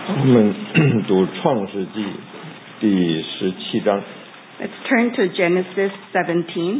我们读创世纪第17章。 Let's turn to Genesis 17.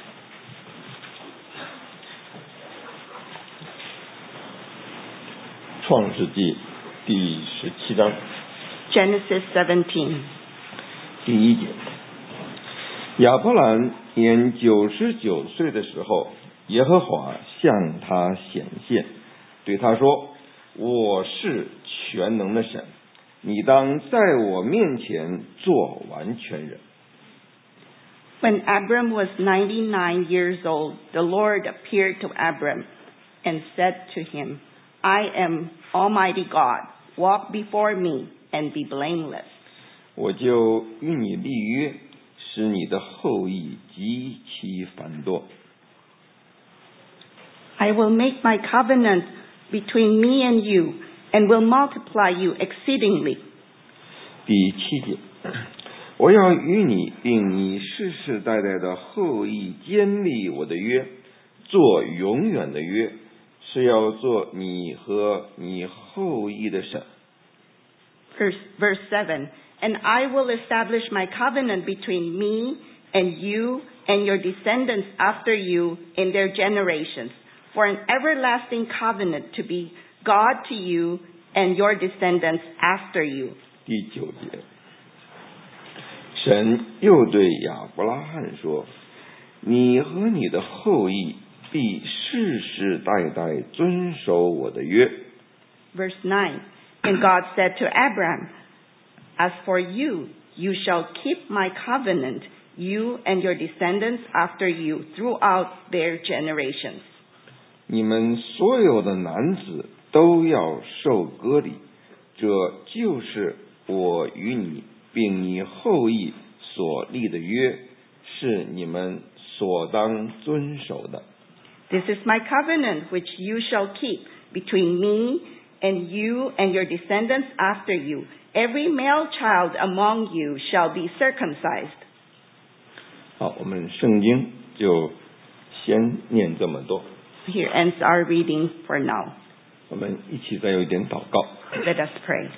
创世纪第17章 Genesis 17. 第1节。亚伯兰年99岁的时候，耶和华向他显现，对他说：我是全能的神，你当在我面前做完全人。 When Abram was 99 years old, the Lord appeared to Abram and said to him, I am Almighty God. Walk before me and be blameless. 我就与你立约，使你的后裔极其繁多。 I will make my covenant between me and you and will multiply you exceedingly. 第7节。我要与你并你世世代代的后裔坚立我的约，做永远的约，是要做你和你后裔的神。 Verse 7, And I will establish my covenant between me and you and your descendants after you in their generations, for an everlasting covenant to be God to you and your descendants after you. 第9节。神又对亚伯拉罕说：你和你的后裔必世世代代遵守我的约。 Verse 9, And God said to Abram, As for you, you shall keep my covenant, you and your descendants after you throughout their generations. 你们所有的男子都要受割礼，这就是我与你并你后裔所立的约，是你们所当遵守的。 This is my covenant which you shall keep between me and you and your descendants after you. Every male child among you shall be circumcised. 好，我们圣经就先念这么多。 Here ends our reading for now. 我们一起再有一点祷告。 Let us pray.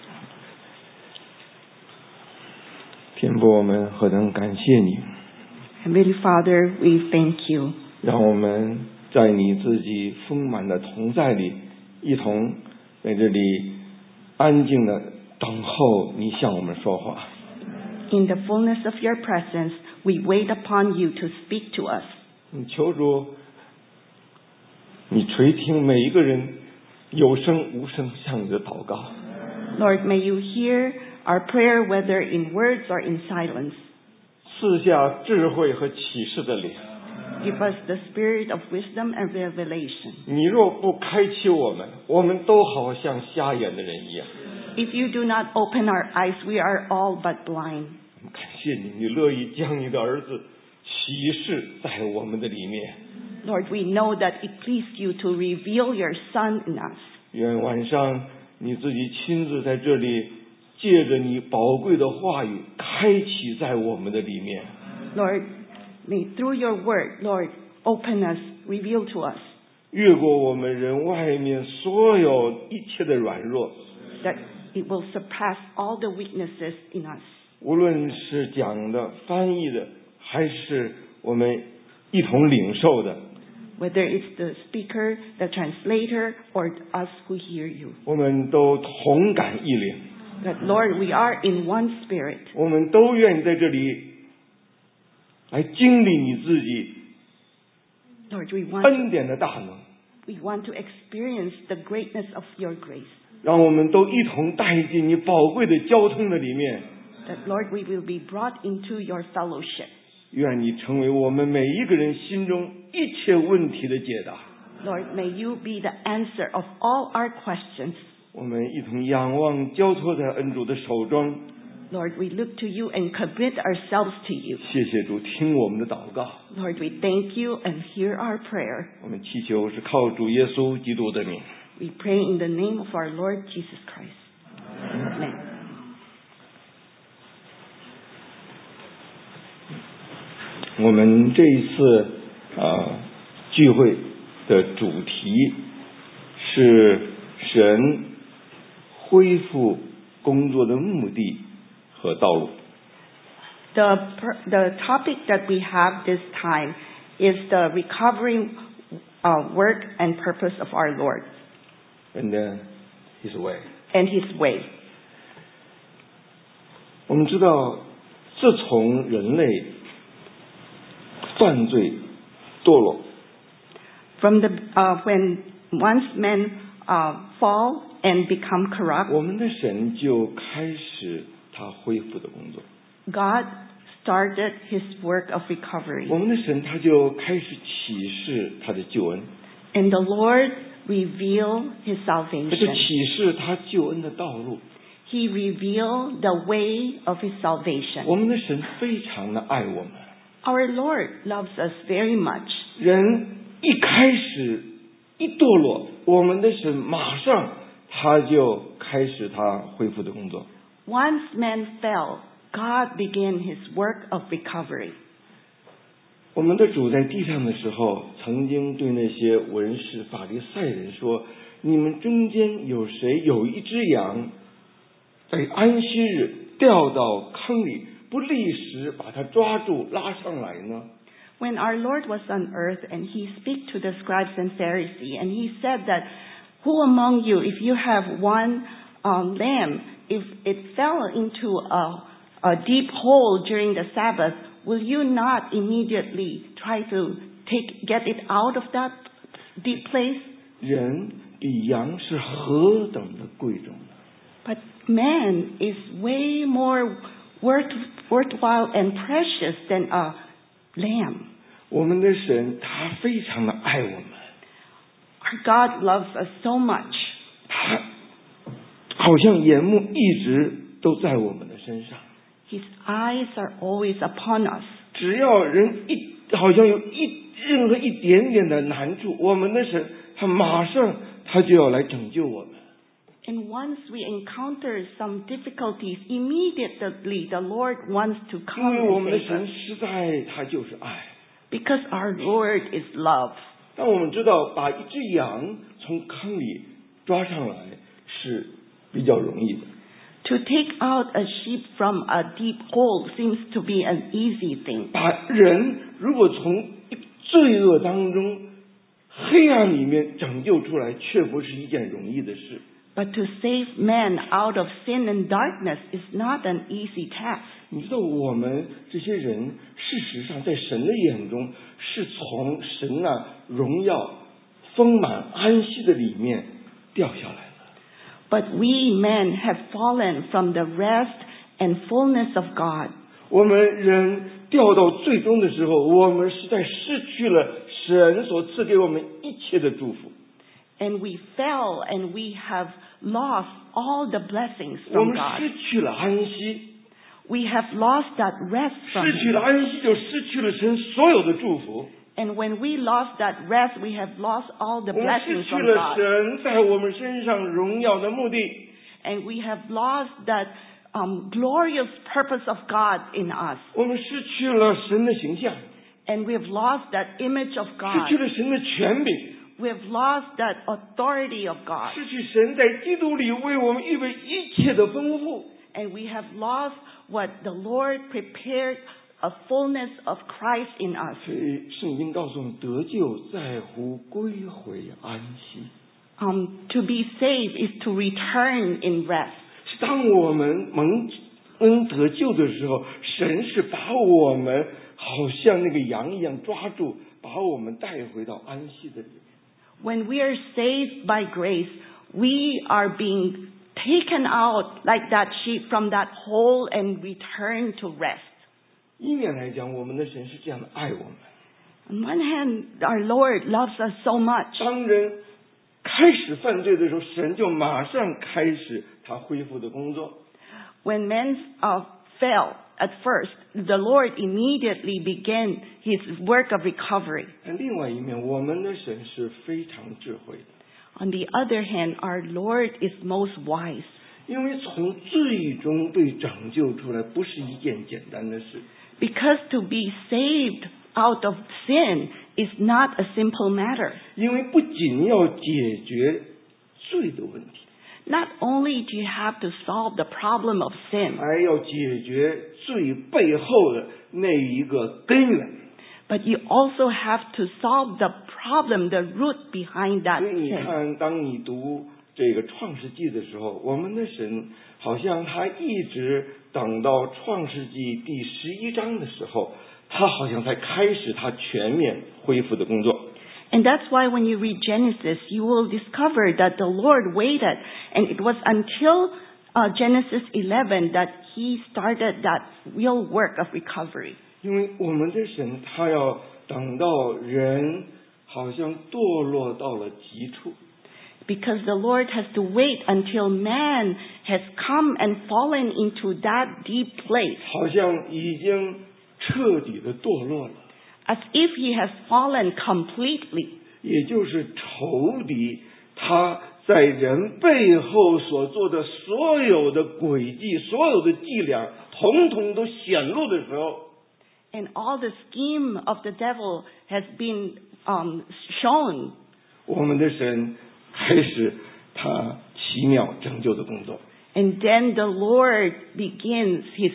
天父，我们何等感谢你， Heavenly Father, we thank you. 让我们在你自己丰满的同在里，一同在这里安静的等候你向我们说话。 In the fullness of your presence, we wait upon you to speak to us. 求主，你垂听每一个人有声无声向你的祷告。 Lord, may you hear our prayer, whether in words or in silence. 赐下智慧和启示的灵。 Give us the spirit of wisdom and revelation. 你若不开启我们，我们都好像瞎眼的人一样。 If you do not open our eyes, we are all but blind. 感谢你，你乐意将你的儿子启示在我们的里面。 Lord, we know that it pleased you to reveal your Son in us. 愿晚上你自己亲自在这里，借着你宝贵的话语，开启在我们的里面。 Lord, may through your word, Lord, open us, reveal to us. 越过我们人外面所有一切的软弱， That it will surpass all the weaknesses in us. 无论是讲的、翻译的，还是我们一同领受的， Whether it's the speaker, the translator, or us who hear you. 我们都同感一灵。 That, Lord, we are in one spirit. 我们都愿意在这里来经历你自己 Lord, we 恩典的大能， want to experience the greatness of your grace. 让我们都一同带进你宝贵的交通的里面。 That, Lord, we will be brought into your fellowship. 愿你成为我们每一个人心中一切问题的解答。 Lord, may you be the answer of all our questions. 我们一同仰望，交托在恩主的手中。 Lord, we look to you and commit ourselves to you. 谢谢主，听我们的祷告。 Lord, we thank you and hear our prayer. 我们祈求是靠主耶稣基督的名。 We pray in the name of our Lord Jesus Christ. Amen. 我们这一次聚会的主题是神恢复工作的目的和道路。 The topic that we have this time is the recovery work and purpose of our Lord. And His way. And His way. 我们知道，自从人类犯罪堕落 From when once men fall and become corrupt, 我们的神就开始他恢复的工作。 God started His work of recovery. 我们的神他就开始启示他的救恩。 And the Lord revealed His 他就 salvation. 启示他救恩的道路。 He revealed the way of His salvation. 我们的神非常的爱我们。 Our Lord loves us very much. 人一开始一堕落，我们的神马上他就开始他恢复的工作。 Once man fell, God began His work of recovery. 我们的主在地上的时候，曾经对那些文士法利赛人说：“你们中间有谁有一只羊，在安息日掉到坑里，不立时把它抓住拉上来呢？” When our Lord was on earth and He spoke to the scribes and Pharisees, and He said that, who among you, if you have one lamb, if it fell into a deep hole during the Sabbath, will you not immediately try to get it out of that deep place? 人比羊是何等的贵重呢？ But man is way more worthwhile and precious than a lamb. 我们的神他非常的爱我们。 Our God loves us so much. 他好像眼目一直都在我们的身上。 His eyes are always upon us. 只要人好像有任何一点点的难处，我们的神他马上他就要来拯救我们。 And once we encounter some difficulties, immediately the Lord wants to 因 come 为我 and 们的 save 神 us. 实在他就是爱。 Because our Lord is love. 但我们知道，把一只羊从坑里抓上来是比较容易的。 To take out a sheep from a deep hole seems to be an easy thing. 把人如果从罪恶当中、黑暗里面拯救出来，却不是一件容易的事。 But to save man out of sin and darkness is not an easy task. 你知道，我们这些人，事实上在神的眼中，是从神那荣耀、丰满、安息的里面掉下来的。 But we men have fallen from the rest and fullness of God. 我们人掉到最终的时候，我们实在失去了神所赐给我们一切的祝福。 And we fell and we have lost all the blessings 我 from 们 God. 失去了安息， We have lost that rest from 失去了 Him. 安息就失去了神所有的祝福。 And when we lost that rest, we have lost all the 我们失 blessings 去 from 了 God. 神在我们身上荣耀的目的。 And we have lost that glorious purpose of God in us. 我们失去了神的形象， And we have lost that image of 失 God. 去了神的权柄， We have lost that authority of God. 失去神在基督里为我们预备一切的丰富。 And we have lost what the Lord prepared, a fullness of Christ in us. 所以圣经告诉我们，得救在乎归回安息。 To be saved is to return in rest. 是当我们蒙恩得救的时候，神是把我们好像那个羊一样抓住，把我们带回到安息的里面。 When we are saved by grace, we are being taken out like that sheep from that hole and return to rest. 一面来讲，我们的神是这样的爱我们。 On one hand, our Lord loves us so much. 当人开始犯罪的时候，神就马上开始他恢复的工作。 When men fell at first, the Lord immediately began His work of recovery. 但另外一面，我们的神是非常智慧的， On the other hand, our Lord is most wise. 因为从罪中被拯救出来不是一件简单的事。 Because to be saved out of sin is not a simple matter. 因为不仅要解决罪的问题， Not only do you have to solve the problem of sin, 还要解决罪背后的那一个根源。 but you also have to solve the problem, the root behind that 所以你 sin. 看，当你读这个创世纪的时候，我们的神好像他一直等到创世纪第11章的时候，他好像才开始他全面恢复的工作。 And that's why when you read Genesis, you will discover that the Lord waited, and it was until Genesis 11 that He started that real work of recovery. 因为我们的神他要等到人好像堕落到了极处， Because the Lord has to wait until man has come and fallen into that deep place, 好像已经彻底的堕落了， as if he has fallen completely. 也就是仇敌他在人背后所做的所有的诡计、所有的伎俩，统统都显露的时候， And all the scheme of the devil has been shown. 我们的神开始他奇妙拯救的工作。 And then the Lord begins His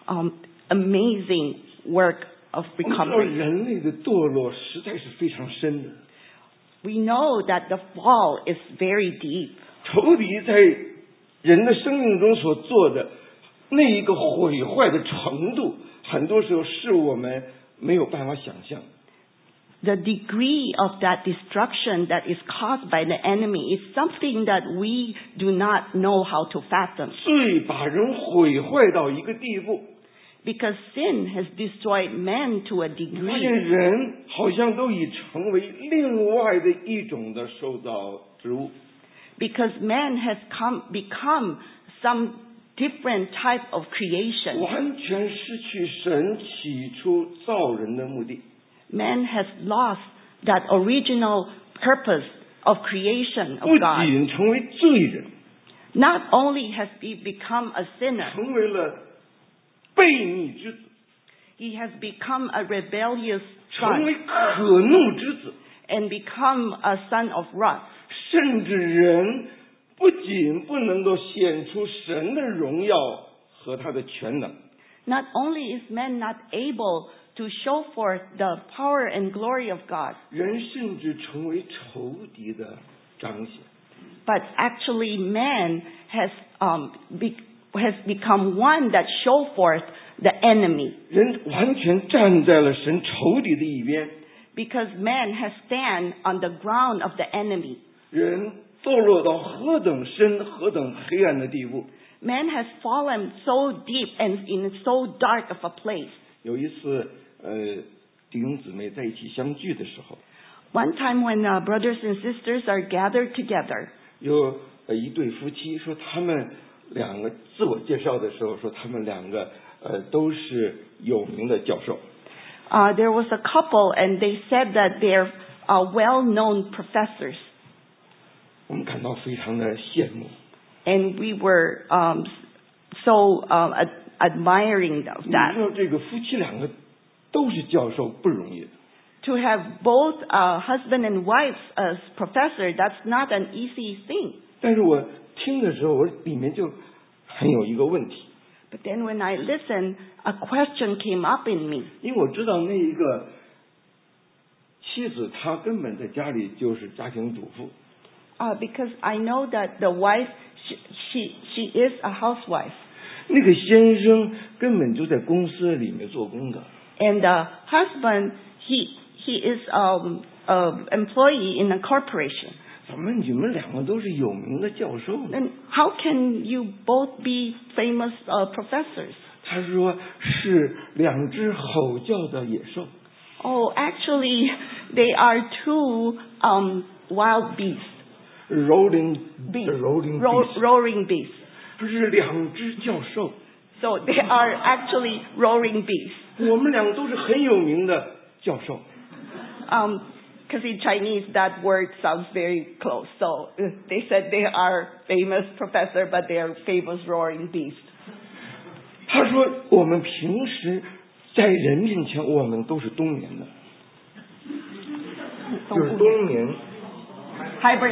amazing work of 我们知道 recovery. 人类的堕落实在是非常深的， We know that the fall is very deep. 仇敌在人的生命中所做的那一个毁坏的程度，很多时候是我们没有办法想象。 The degree of that destruction that is caused by the enemy is something that we do not know how to fathom. 罪把人毁坏到一个地步， Because sin has destroyed man to a 发现 degree. 人好像都已成为另外的一种的受造之物。 Because man has become some different type of creation. 完全失去神起初造人的目的。 Man has lost that original purpose of creation 不 of God. 仅成为罪人， Not only has he become a sinner, 成为了悖逆之子， he has become a rebellious 成为 son 可怒之子， and become a son of wrath. 甚至人不仅不能够显出神的荣耀和他的全能， Not only is man not able to show forth the power and glory of God, 人甚至成为仇敌的彰显。 but actually man has become one that show forth the enemy. 人完全站在了神仇敌的一边， Because man has stand on the ground of the enemy. 人堕落到何等深、何等黑暗的地步。 Man has fallen so deep and in so dark of a place. 有一次，弟兄姊妹在一起相聚的时候， One time when brothers and sisters are gathered together, 有一对夫妻说他们两个自我介绍的时候说他们两个都是有名的教授。 there was a couple and they said that they're well-known professors. 我们感到非常的羡慕。 And we were so admiring of 你 that. 知道这个夫妻两个都是教授不容易的。 To have both husband and wife as professor, that's not an easy thing. 但是我听的时候，我里面就很有一个问题， But then when I listened, a question came up in me. 因为我知道那一个妻子她根本在家里就是家庭主妇， Because I know that the wife, she is a housewife. 那个先生根本就在公司里面做工的。 And the husband, he is employee in a corporation. 怎么你们两个都是有名的教授呢？ And how can you both be famous professors? 他说是两只吼叫的野兽。 Oh, actually, they are two wild beasts. Rolling Beasts. beast， Roaring beasts. 是两只教授。 So they are actually roaring beasts. 我们两个都是很有名的教授。 Because in Chinese that word sounds very close. So they said they are famous professor, but they are famous roaring beasts. 他说我们平时在人面前我们都是冬眠的，就是冬眠。 Hibernate.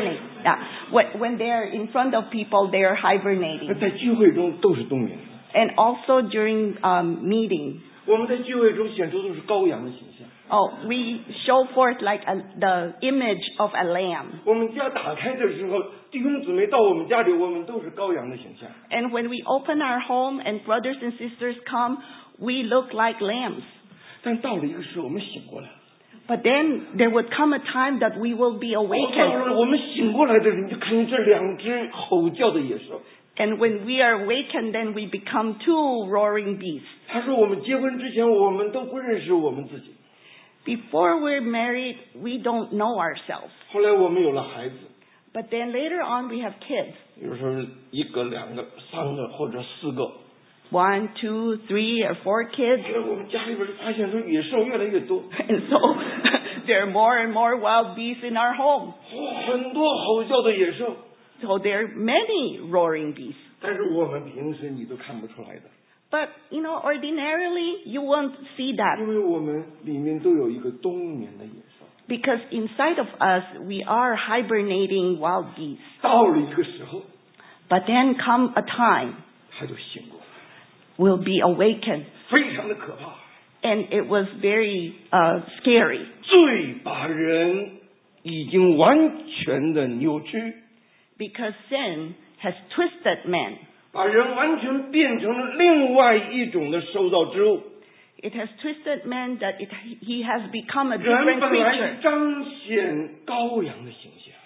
Yeah. When they're in front of people, they're hibernating. 在聚会中都是冬眠的。 And also during meeting. 我们在聚会中显出都是羔羊的形象。 Oh, we show forth like the image of a lamb. 我们家打开的时候，弟兄姊妹到我们家里，我们都是羔羊的形象。 And when we open our home and brothers and sisters come, we look like lambs. 但到了一个时候，我们醒过来。 But then there would come a time that we will be 到 awakened. 了我们醒过来的人，就看见这两只吼叫的野兽。 And when we are awakened, then we become two roaring beasts. 他说，我们结婚之前，我们都不认识我们自己。 Before we're married, we don't know ourselves. 后来我们有了孩子， But then later on, we have kids. 有时候一个、两个、三个或者四个。 1, 2, 3, or 4 kids. 后来我们家里边发现说野兽越来越多， And so there are more and more wild beasts in our home. 很多吼叫的野兽。 So there are many roaring beasts. 但是我们平时你都看不出来的， But, ordinarily, you won't see that. 因为我们里面都有一个冬眠的野兽。 Because inside of us, we are hibernating wild beasts. 到了一个时候， But then come a time, 他就醒过来， we'll be awakened. 非常的可怕。 And it was very scary. 罪把人已经完全的扭曲， Because sin has twisted man. 把人完全变成了另外一种的受造之物。 It has twisted man that he has become a 人 different 本来 creature. 是彰显羔羊的形象，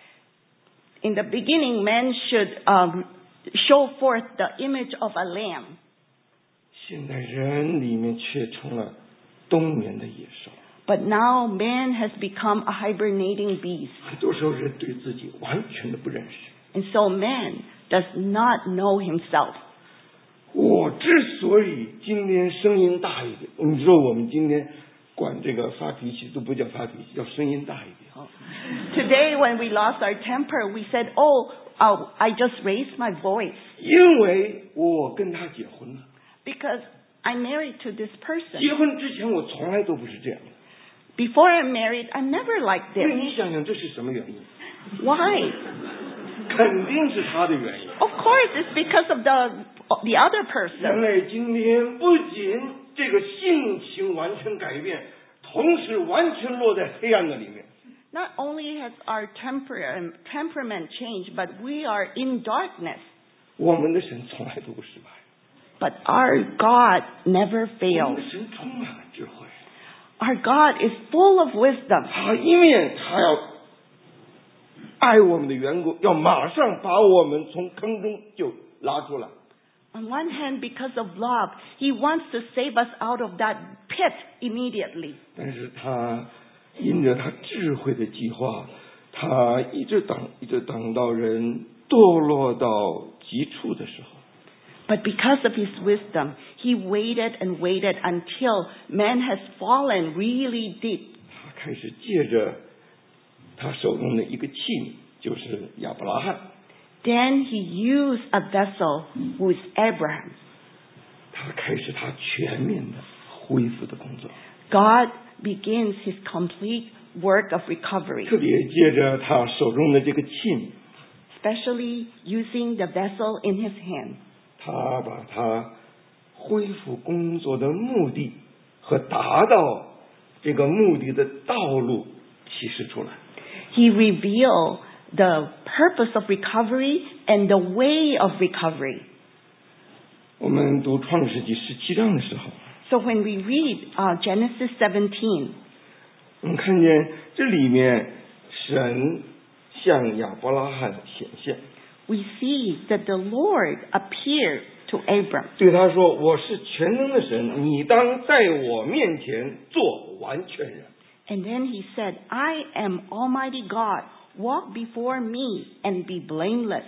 In the beginning, man should show forth the image of a lamb. 现在人里面却成了冬眠的野兽。 But now man has become a hibernating beast. 很多时候人对自己完全的不认识。 And so man does not know himself. 我之所以今天声音大一点，你知道我们今天管这个发脾气都不叫发脾气，叫声音大一点。 Today, when we lost our temper, we said, I just raised my voice 因为我跟他结婚了。 because I'm married to this person. 结婚之前我从来都不是这样的。 Before I'm married, I'm never like 那 this. 你想想这是什么原因？ Why? 肯定是他的原因。 Of course, it's because of the other 人 person. 类今天不仅这个性情完全改变，同时完全落在黑暗的里面。 Not only has our temperament changed, but we are in darkness. 我们的神从来都不失败， But our God never 我们 fails. 的神充满了智慧。 Our God is full of wisdom. 他一面他要爱我们的缘故，要马上把我们从坑中就拉出来。 On one hand, because of love, He wants to save us out of that pit immediately. 但是他因着他智慧的计划，他一直等到人堕落到极处的时候， But because of His wisdom, He waited and waited until man has fallen really deep. 他开始借着他手中的一个器皿，就是亚伯拉罕， Then He used a vessel who is Abraham. 他开始他全面的恢复的工作， God begins His complete work of recovery, 特别借着他手中的这个器皿， especially using the vessel in His hand. 他把他恢复工作的目的和达到这个目的的道路启示出来。 He revealed the purpose of recovery and the way of recovery. 我们读创世纪17章的时候， So when we read Genesis 17, 我们看见这里面神向亚伯拉罕显现， we see that the Lord appeared to Abram. 对他说：“我是全能的神，你当在我面前做完全人。” And then he said, I am Almighty God. Walk before me and be blameless.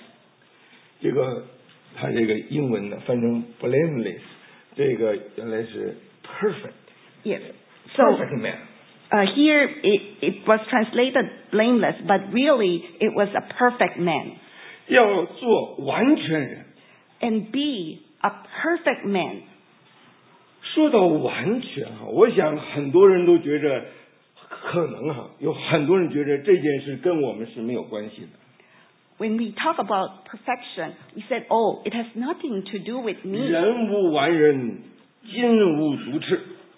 他这个英文呢翻成 blameless， 这个原来是 perfect， Yes. So perfect man。 here it was translated blameless, but really it was a perfect man. 要做完全人。 And be a perfect man. 说到完全我想很多人都觉着可能有很多人觉得这件事跟我们是没有关系的。 when we talk about perfection, we said, oh, it has nothing to do with me. 人无完人，金无足赤。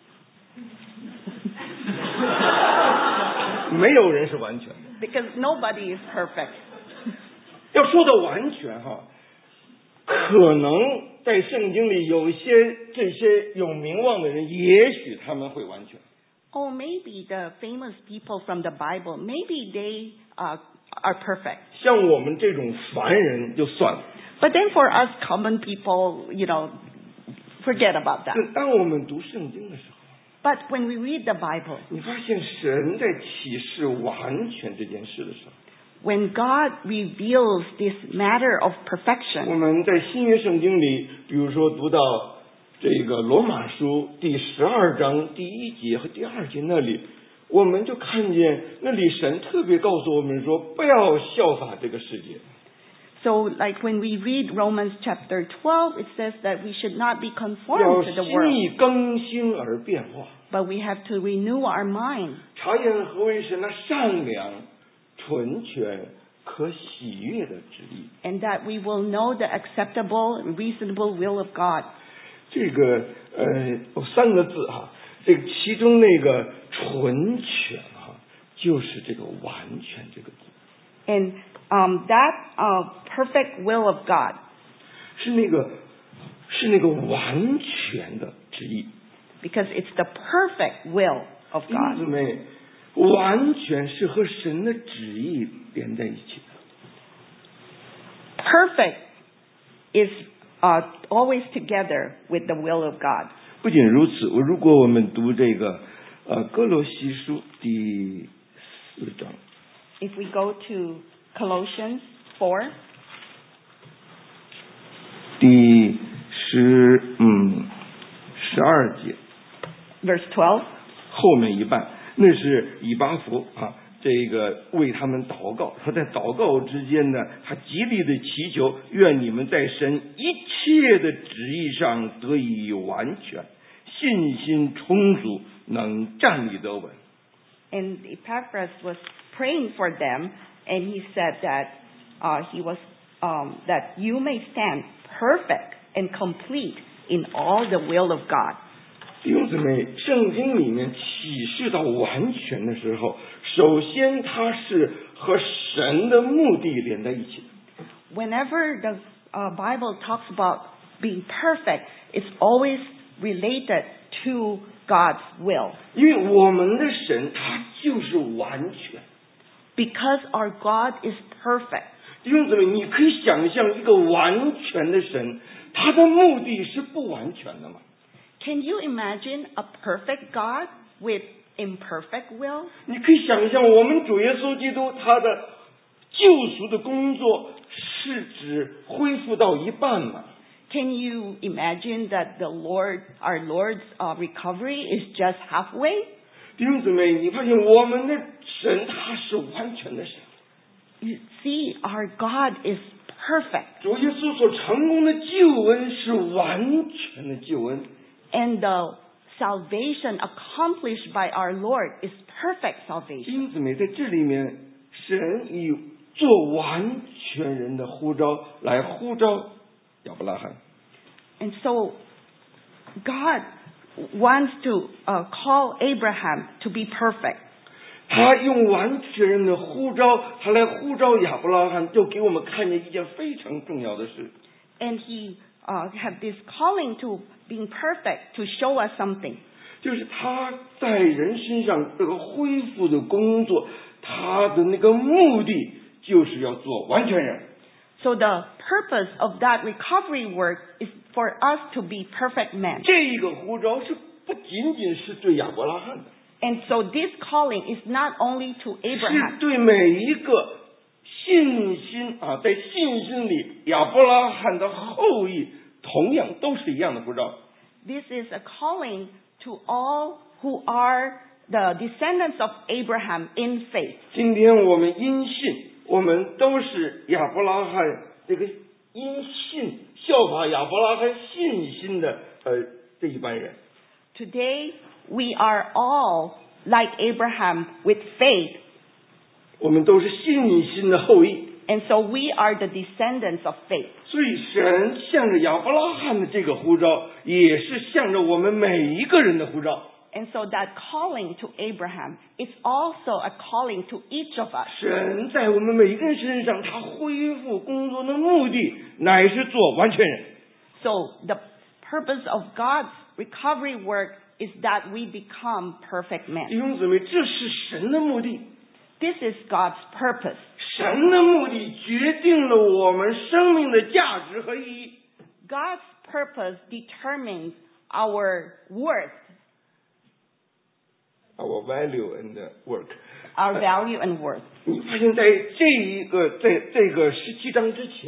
没有人是完全的。 Because nobody is perfect. 要说到完全哈，可能在圣经里有一些这些有名望的人，也许他们会完全。 Oh, maybe the famous people from the Bible, maybe they are perfect. 像我们这种凡人就算了。 But then for us common people, forget about that. 当我们读圣经的时候， But when we read the Bible, 你发现神在启示完全这件事的时候， when God reveals this matter of 我 perfection, 们在新约圣经里，比如说读到这个罗马书第12章第1节和第2节那里，我们就看见那里神特别告诉我们说，不要效法这个世界。 so like when we read Romans chapter 12, it says that we should not be 要 conformed to the 心 world, 意更新而变化， but we have to renew our mind 查验何为神那善良、纯全、可喜悦的旨意。 and that we will know the acceptable and reasonable will of God. 这个有3个字哈，这个其中那个纯全哈，就是这个完全这个字。 And that perfect will of God 是那个完全的旨意。 because it's the perfect will of 弟兄姊 God. 妹，完全是和神的旨意连在一起的。 Perfect is always together with the will of God. 不仅如此，如果我们读这个哥罗西书第4章， If we go to Colossians 4, 第12节 verse 12, 后面一半，那是以巴弗啊，这个为他们祷告。他在祷告之间呢，他极力的祈求，愿你们在神一切的旨意上得以完全，信心充足，能站立得稳。 and Epaphras was praying for them, and he said that that you may stand perfect and complete in all the will of God. 弟兄姊妹，圣经里面启示到完全的时候，首先它是和神的目的连在一起的。 Whenever the Bible talks about being perfect, it's always related to God's will. 因为我们的神他就是完全。 Because our God is perfect. 弟兄姊妹，你可以想象一个完全的神，他的目的是不完全的吗？ Can you imagine a perfect God with imperfect will? 你可以想象我们主耶稣基督他的救赎的工作是指恢复到一半吗？ Can you imagine that our Lord's recovery is just halfway? 弟兄姊妹，你发现我们的神他是完全的神。 You see, our God is perfect. 主耶稣所成功的救恩是完全的救恩。 And the salvation accomplished by our Lord is perfect 弟 salvation. 兄姊妹，在这里面，神以做完全人的呼召来呼召亚伯拉罕。 And so God wants to call Abraham to be perfect. 他用完全人的呼召，他来呼召亚伯拉罕，就给我们看见一件非常重要的事。 And he had this calling to being perfect to show us something. 就是他在人身上这个恢复的工作，他的那个目的就是要做完全人。 So the purpose of that recovery work is for us to be perfect men. 这一个呼召是不仅仅是对亚伯拉罕的， And so this calling is not only to 是 Abraham, 对每一个信心啊，在信心里亚伯拉罕的后裔，同样都是一样的呼召。 this is a calling to all who are the descendants of Abraham in faith. 今天我们因信，我们都是亚伯拉罕这个因信效法亚伯拉罕信心的这一班人。 Today, we are all like Abraham with faith. 我们都是信心的后裔。 And so we are the descendants of faith. 所以神向着亚伯拉罕的这个呼召，也是向着我们每一个人的呼召。 And so that calling to Abraham is also a calling to each of us. 神在我们每一个人身上，他恢复工作的目的，乃是做完全人。 So the purpose of God's recovery work is that we become perfect 弟 men. 兄姊妹，这是神的目的。 This is God's purpose. 神的目的决定了我们生命的价值和意义。 God's purpose determines our worth, Our value and work. our value and worth. 你发现在这个17章之前，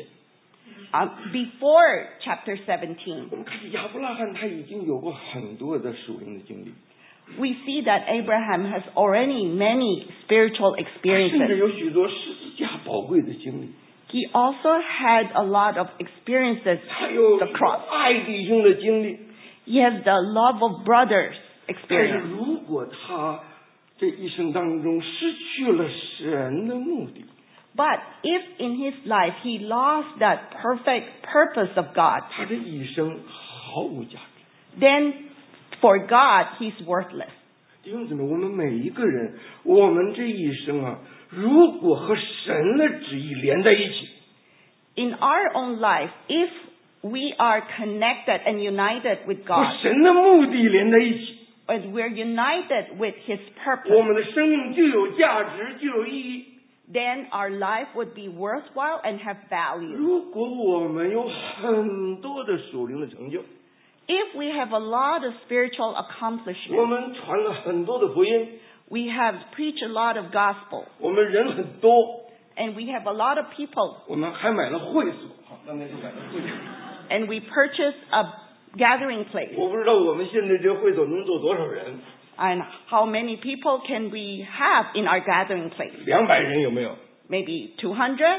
Before chapter 17, 我们看见亚伯拉罕他已经有过很多的属灵的经历， we see that Abraham has already many spiritual 甚至 experiences. 有许多十字架宝贵的经历。 He also had a lot of experiences 他有 the cross. 爱弟兄的经历。 He has the love of brothers 但是 experience. 如果他这一生当中失去了神的目的， But if in his life he lost that perfect purpose of God, 他的一生毫无价值。 then for God he's worthless. 弟兄姊妹，我们每一个人，我们这一生啊，如果和神的旨意连在一起， In our own life, if we are connected and united with 和 God, 神的目的连在一起， and we're united with his 我 purpose, 们的生命就有价值，就有意义。 then our life would be worthwhile and have value. 如果我们有很多的属灵的成就， If we have a lot of spiritual 我 accomplishments, 们传了很多的福音， we have preached a lot of gospel, 我们人很多， and we have a lot of people, 我们还买了会所，好，刚才就买了会所。 and we purchased a gathering place. 我不知道我们现在这个会所能坐多少人， And how many people can we have in our gathering place? 200人有没有 Maybe 200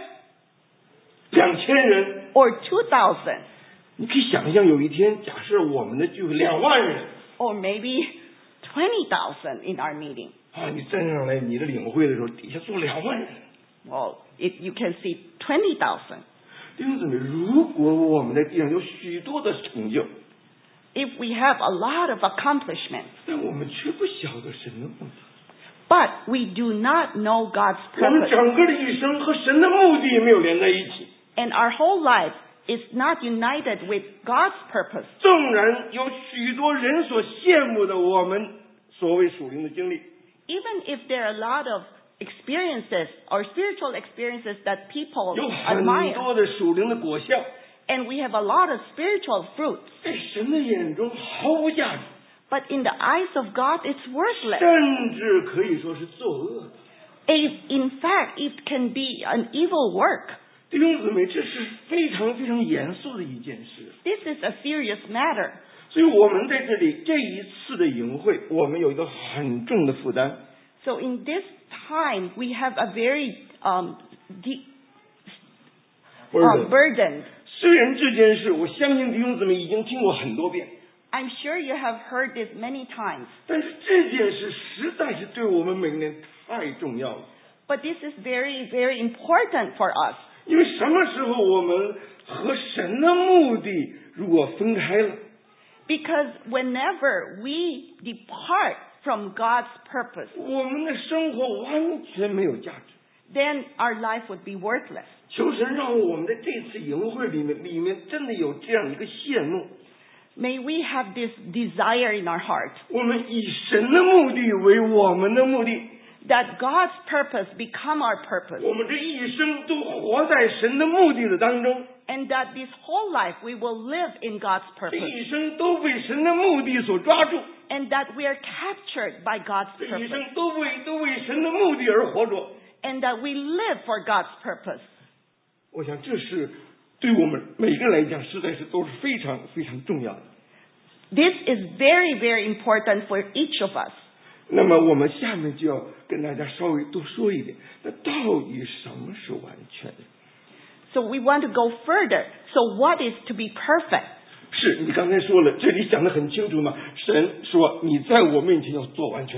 ？2000人。 or 2,000 你可以想象，有一天，假设我们的聚会2万人， or maybe 20,000 in our meeting. 啊，你站上来你的领会的时候，底下坐2万人。 Well, you can see 20,000. 弟兄姊妹，如果我们在地上有许多的成就， If we have a lot of accomplishments, 但我们却不晓得神的目的， but we do not know God's 我们 purpose, 整个的一生和神的目的没有连在一起。 and our whole life is not united with God's purpose, 纵然有许多人所羡慕的我们所谓属灵的经历， even if there are a lot of experiences or spiritual experiences that people 有很 admire, 多的属灵的果效， and we have a lot of spiritual fruits, 在神的眼中毫无价值， but in the eyes of God, it's worthless. 甚至可以说是作恶的。 In fact, it can be an evil work. 弟兄姊妹，这是非常非常严肃的一件事。 This is a serious matter. 所以我们在这里这一次的营会，我们有一个很重的负担。 So in this time, we have a very deep burden. 虽然这件事，我相信弟兄姊妹已经听过很多遍， I'm sure you have heard this many times. 但是这件事实在是对我们每个人太重要了。 But this is very, very important for us. 因为什么时候我们和神的目的如果分开了， Because whenever we depart from God's purpose, 我们的生活完全没有价值。 then our life would be worthless. 求神让我们在这次营会里面真的有这样一个羡慕， May we have this desire in our heart 我们以神的目的为我们的目的， that God's purpose become our purpose, 我们这一生都活在神的目的的当中， and that this whole life we will live in God's 这 purpose, 一生都被神的目的所抓住， and that we are captured by God's 这一 purpose, 生都为神的目的而活着。 and that we live for God's purpose. 我想这是对我们每个人来讲，实在是都是非常非常重要的。 This is very, very important for each of us. 那么我们下面就要跟大家稍微多说一点，那到底什么是完全的？ So we want to go further. So what is to be perfect? 是你刚才说了，这里讲得很清楚嘛。神说你在我面前要做完全人。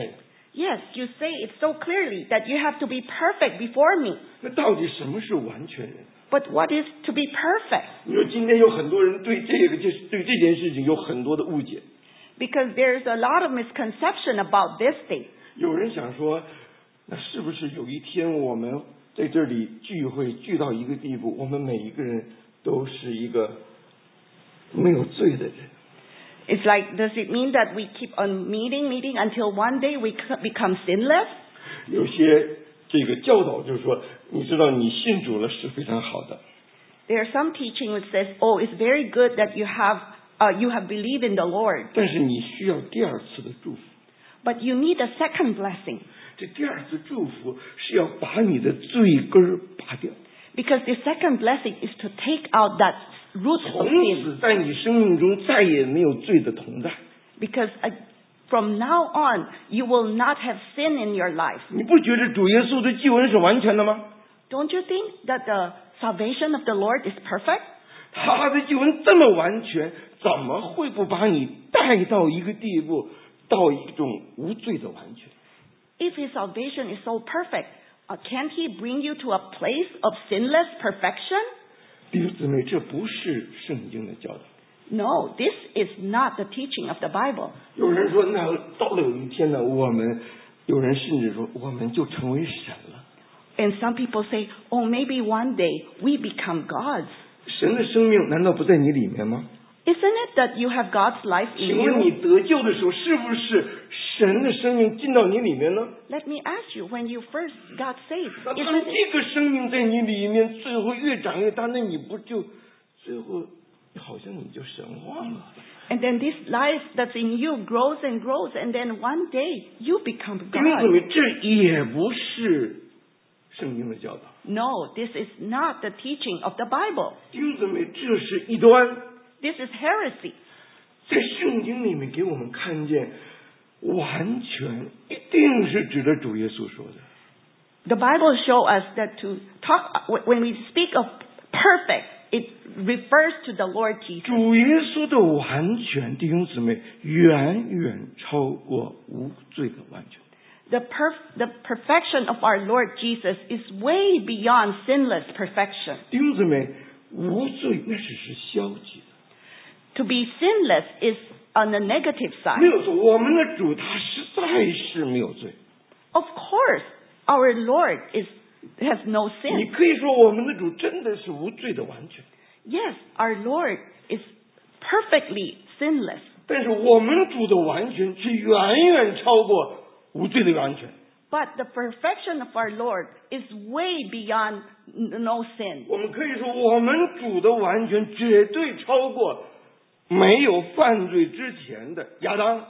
Yes, you say it so clearly that you have to be perfect before me. 那到底什么是完全人？ But what is to be perfect? 你说今天有很多人对对这件事情有很多的误解。 Because there's a lot of misconception about this thing. 有人想说，那是不是有一天我们在这里聚会聚到一个地步，我们每一个人都是一个没有罪的人？ It's like, does it mean that we keep on meeting until one day we become sinless? 有些这个教导就是说，你知道你信主了是非常好的， There's some teaching which says, oh, it's very good that you have believed in the Lord, 但是你需要第二次的祝福。 but you need a second blessing. 这第二次祝福是要把你的罪根儿拔掉， Because the second blessing is to take out that root of 从 sin. 此在你生命中再也没有罪的同在。 Because from now on, you will not have sin in your life. 你不觉得主耶稣的救恩是完全的吗？ Don't you think that the salvation of the Lord is perfect? 他的救恩这么完全，怎么会不把你带到一个地步，到一种无罪的完全？ If his salvation is so perfect, can't he bring you to a place of sinless perfection? 弟兄姊妹，这不是圣经的教导。 No, this is not the teaching of the Bible. 有人说，那到了有一天呢，有人甚至说，我们就成为神了。 And some people say, oh, maybe one day we become gods. 神的生命难道不在你里面吗？ Isn't it that you have God's life in 请问你 you? 得救的时候，是不是神的生命进到你里面呢？ Let me ask you, when you first got saved, 那当 isn't it? 这个生命在你里面，最后越长越大，那你不就最后好像你就神化了？ And then this life that's in you grows and grows, and then one day you become 弟兄姊 God. 妹，这也不是圣经的教导。 No, this is not the teaching of the Bible. 弟兄姊妹，这是异端。 This is heresy. 在圣经里面给我们看见，完全一定是指着主耶稣说的。 The Bible shows us that to talk, when we speak of perfect, it refers to the Lord Jesus. 主耶稣的完全，弟兄姊妹，远远超过无罪的完全。 The perfection of our Lord Jesus is way beyond sinless perfection. 弟兄姊妹，无罪那只是消极的， To be sinless is on the negative 没 side. 有错。我们的主他实在是没有罪， Of course, our Lord has no 你 sin. 可以说我们的主真的是无罪的完全。 Yes, our Lord is perfectly sinless. 但是我们主的完全是远远超过无罪的完全。 But the perfection of our Lord is way beyond no sin. 我们可以说，我们主的完全绝对超过没有犯罪之前的亚当。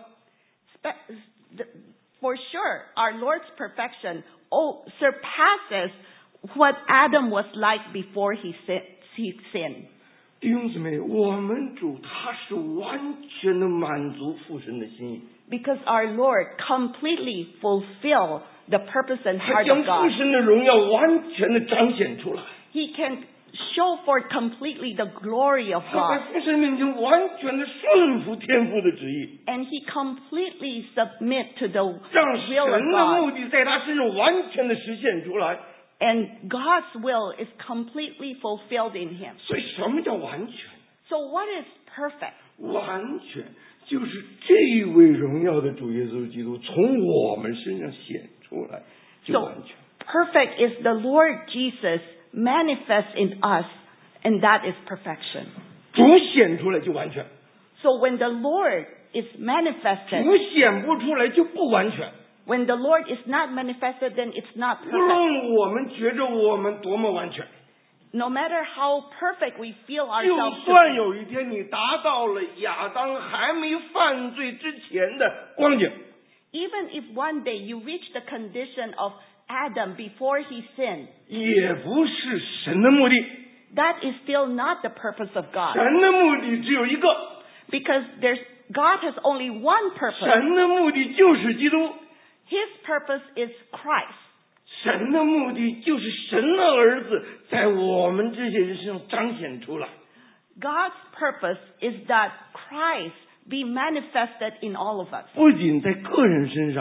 For sure, our Lord's perfection surpasses what Adam was like before he sinned. 弟兄姊妹，我们主他是完全的满足父神的心意， Because our Lord completely fulfilled the purpose and 他 heart 将 of 父 God. 神的荣耀完全的彰显出来， He can show forth completely the glory of 他在 God. 父神面前完全的顺服天父的旨意， And he completely submit to the 让 will 神 of 的 God. 目的在他身上完全的实现出来。 And God's will is completely fulfilled in him. 所以，什么叫完全？ So what is perfect? 完全就是这位荣耀的主耶稣基督从我们身上显出来，就 So 完全。 perfect is the Lord Jesus manifest in us, and that is perfection. 主显出来就完全， So when the Lord is manifested, 主显不出来就不完全。 when the Lord is not manifested, then it's not 无 perfect. 论我们觉着我们多么完全， No matter how perfect we feel 就 ourselves to 算 be, 有一天你达到了亚当还没犯罪之前的光景， even if one day you reach the condition of Adam before he sinned, 也不是神的目的。 that is still not the purpose of God. 神的目的只有一个， Because God has only one purpose. 神的目的就是基督。 His purpose is Christ. 神的目的就是神的儿子在我们这些人身上彰显出来。 God's purpose is that Christ be manifested in all of us. 不仅在个人身上，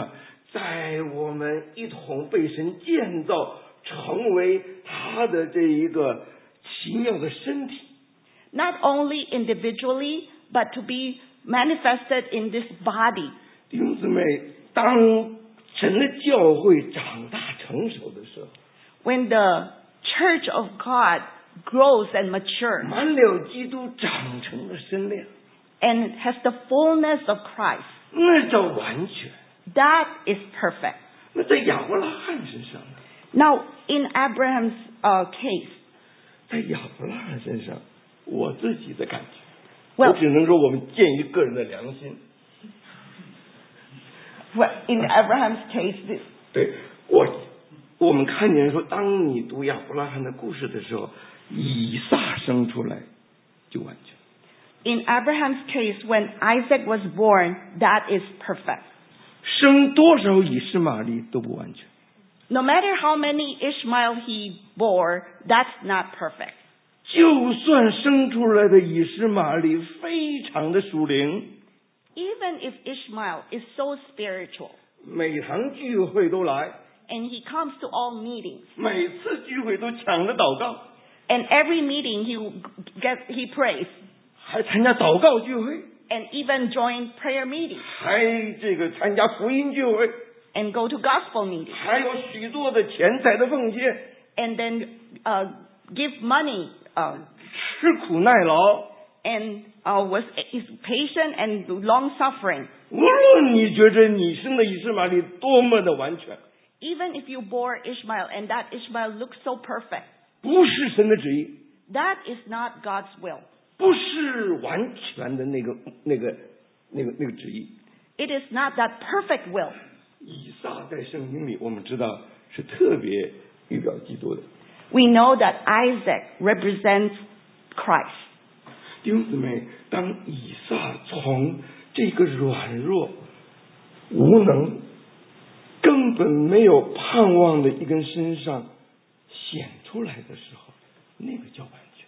在我们一同被神建造，成为他的这一个奇妙的身体。 Not only individually, but to be manifested in this body. 弟兄姊妹，当神的教会长大成熟的时候， When the church of God grows and matures 满了基督长成的身量， and has the fullness of Christ, 那叫完全。 that is perfect. 那在亚伯拉罕身上呢？ Now, in Abraham's case, 在亚伯拉罕身上，我自己的感觉， Well- 我只能说我们鉴于个人的良心。 in Abraham's case, this, 对我们看见说，当你读亚伯拉罕的故事的时候，以撒生出来就完全。 in Abraham's case, when Isaac was born, that is perfect. 生多少以实玛利都不完全。 No matter how many Ishmael he bore, that's not perfect. 就算生出来的以实玛利非常的属灵， Even if Ishmael is so spiritual, 每堂聚会都来， and he comes to all meetings, 每次聚会都抢着祷告， and every meeting he prays, 还参加祷告聚会， and even join prayer meetings, 还参加福音聚会， and go to gospel meetings, 还有许多的钱财的奉献， and then give money, 吃苦耐劳。 and is patient and long suffering. 无论你觉着你生的以实玛利多么的完全， Even if you bore Ishmael and that Ishmael looks so perfect, 不是神的旨意， that is not God's will. 不是完全的那个旨意。 It is not that perfect will. 以撒在圣经里我们知道是特别预表基督的。 We know that Isaac represents Christ. 弟兄姊妹，当以撒从这个软弱、无能、根本没有盼望的一根身上显出来的时候，那个叫完全。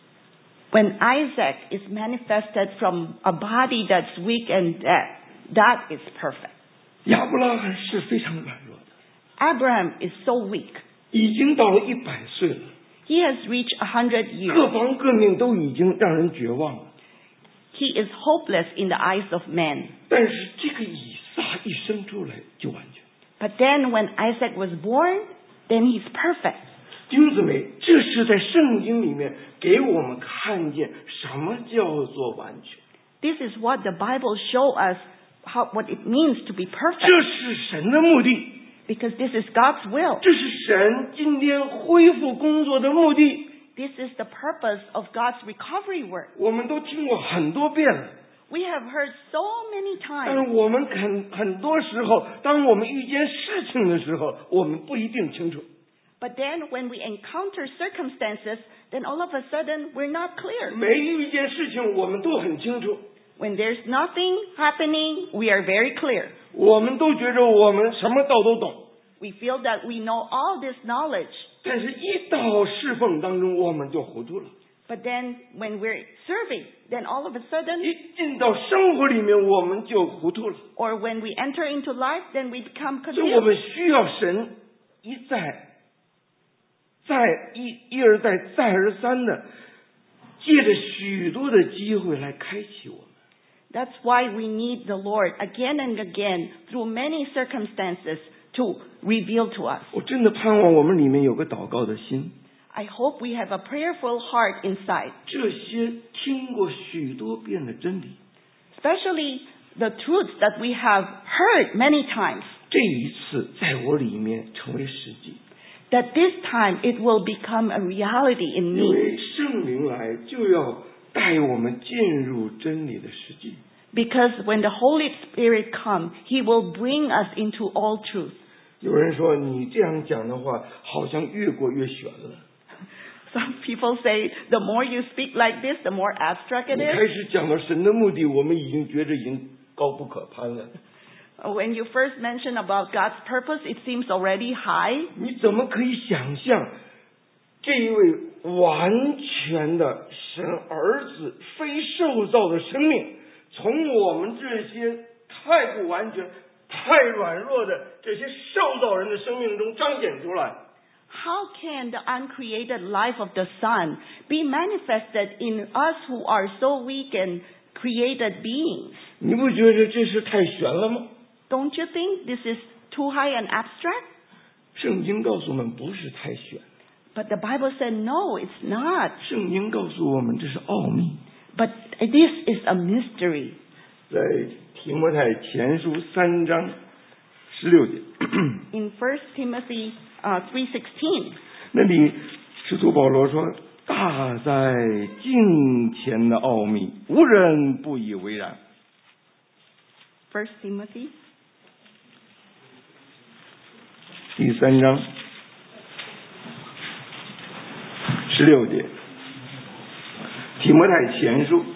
When Isaac is manifested from a body that's weak and dead, that is perfect. 亚伯拉罕是非常软弱的， Abraham is so weak. 已经到了100岁了， He has reached 100 各 years. 方各面都已经让人绝望了。 He is hopeless in the eyes of men. 但是这个以撒一生出来就完全。 But then when Isaac was born, then he's perfect. 弟兄姊妹，这是在圣经里面给我们看见什么叫做完全。 This is what the Bible shows us what it means to be perfect. 这是神的目的， Because this is God's will. 这是神今天恢复工作的目的。 This is the purpose of God's recovery work. 我们都听过很多遍了， We have heard so many 但是 times. 我们很多时候，当我们遇见事情的时候，我们不一定清楚。 But then when we encounter circumstances, then all of a sudden we're not clear. 每遇见事情，我们都很清楚， When there's nothing happening, we are very clear. 我们都觉着我们什么道都懂。 We feel that we know all this knowledge. 但是，一到侍奉当中，我们就糊涂了。 But then when we're serving, then all of a sudden, 一进到生活里面，我们就糊涂了。 or when we enter into life, then we become 所以我 confused. 们需要神一而再、再而三的，借着许多的机会来开启我们。 That's why we need the Lord again and again through many circumstances to reveal to us. 我真的盼望我们里面有个祷告的心。 I hope we have a prayerful heart inside, 这些听过许多遍的真理， especially the truths that we have heard many times, 这一次在我里面成为实际。 that this time it will become a reality in 因 me. 为圣灵来就要带我们进入真理的实际。 Because when the Holy Spirit comes, He will bring us into all truth. 有人说你这样讲的话，好像越过越玄了。 Some people say the more you speak like this, the more abstract it 你 is. 开始讲到神的目的，我们已经觉着已经高不可攀了。 When you first mention about God's purpose, it seems already high. 你怎么可以想象这一位完全的神儿子非受造的生命，从我们这些太不完全、 太软弱的这些受造人的生命中彰显出来。 How can the uncreated life of the Son be manifested in us who are so weak and created beings? 你不觉得这是太悬了吗？ Don't you think this is too high and abstract? 圣经告诉我们不是太悬， But the Bible said, no, it's not. 圣经告诉我们这是奥秘。 But this is a mystery. 在提摩太前书3章16节 In 1 Timothy 3:16, 那里使徒保罗说，大在敬虔的奥秘，无人不以为然。 1 Timothy 第3章16节，提摩太前书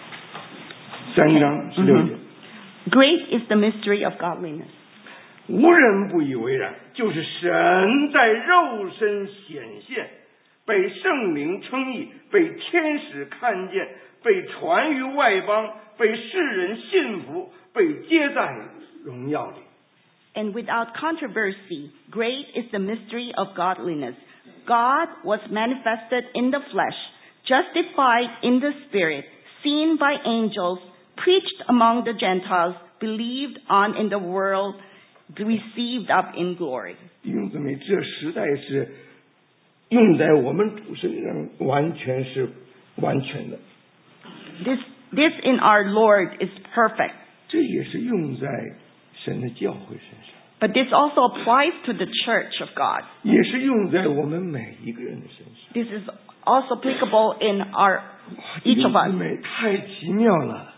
3章16节。 Great is the mystery of godliness. 无人不以为然，就是神在肉身显现，被圣灵称义，被天使看见，被传于外邦，被世人信服，被接在荣耀里。 And without controversy, great is the mystery of godliness. God was manifested in the flesh, justified in the spirit, seen by angels, preached among the Gentiles, believed on in the world, received up in glory. 弟兄姊妹，这实在是用在我们主身上，完全是完全的。 This in our Lord is perfect. 这也是用在神的教会身上， But this also applies to the church of God. 也是用在我们每一个人的身上。 This is also applicable in each of 弟兄姊 us. 妹，太奇妙了！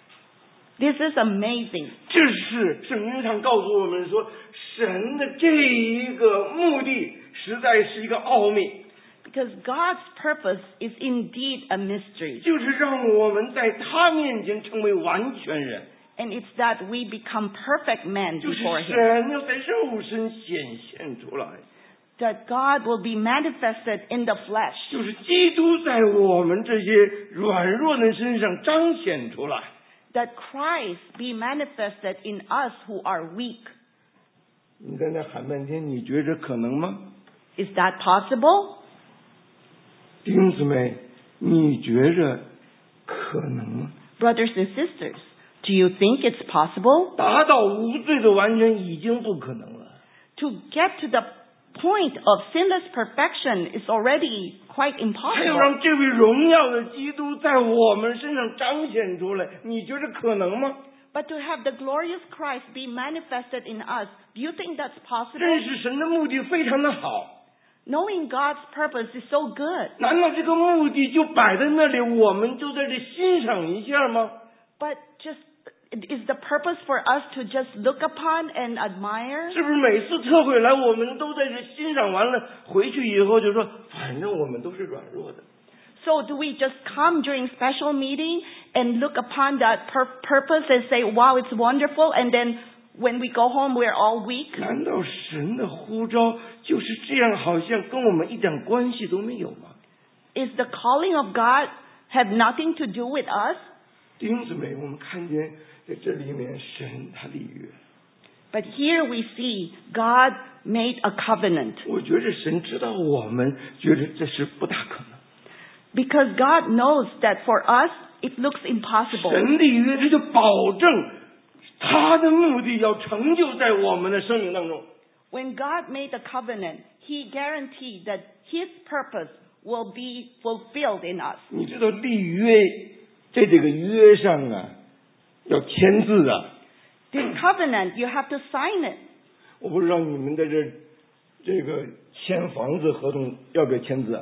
This is amazing. 这是圣经上告诉我们说，神的这一个目的实在是一个奥秘， Because God's purpose is indeed a mystery. 就是让我们在他面前成为完全人， And it's that we become perfect men 就是 before Him. 神要在肉身显现出来， That God will be manifested in the flesh. 就是基督在我们这些软弱人身上彰显出来。 That Christ be manifested in us who are weak. 你在那喊半天，你觉着可能吗？ Is that possible? 弟兄姊妹，你觉着可能吗？ Brothers and sisters, do you think it's possible? 达到无罪的完全已经不可能了。 To get to the point of sinless perfection is already quite 还要 impossible. 让这位荣耀的基督在我们身上彰显出来，你觉得可能吗？ But to have the glorious Christ be manifested in us, do you think that's possible? 认识神的目的非常的好， Knowing God's purpose is so good. 难道这个目的就摆在那里，我们就在这欣赏一下吗？ But just is the purpose for us to just look upon and admire? 是不是每次特会来，我们都在这欣赏完了，回去以后就说，反正我们都是软弱的。 So do we just come during special meeting and look upon that purpose and say, wow, it's wonderful, and then when we go home, we're all weak? 难道神的呼召就是这样，好像跟我们一点关系都没有吗？ Is the calling of God have nothing to do with us? 弟兄姊妹，我们看见在这里面，神他立约。 But here we see God made a covenant. 我觉得神知道我们觉得这是不大可能。 Because God knows that for us, it looks impossible. 神立约，他就保证他的目的要成就在我们的生命当中。 When God made the covenant, He guaranteed that His purpose will be fulfilled in us. 你知道立约在这个约上啊，要签字啊。 This covenant, you have to sign it. 我不知道你们在这个签房子合同要不要签字啊？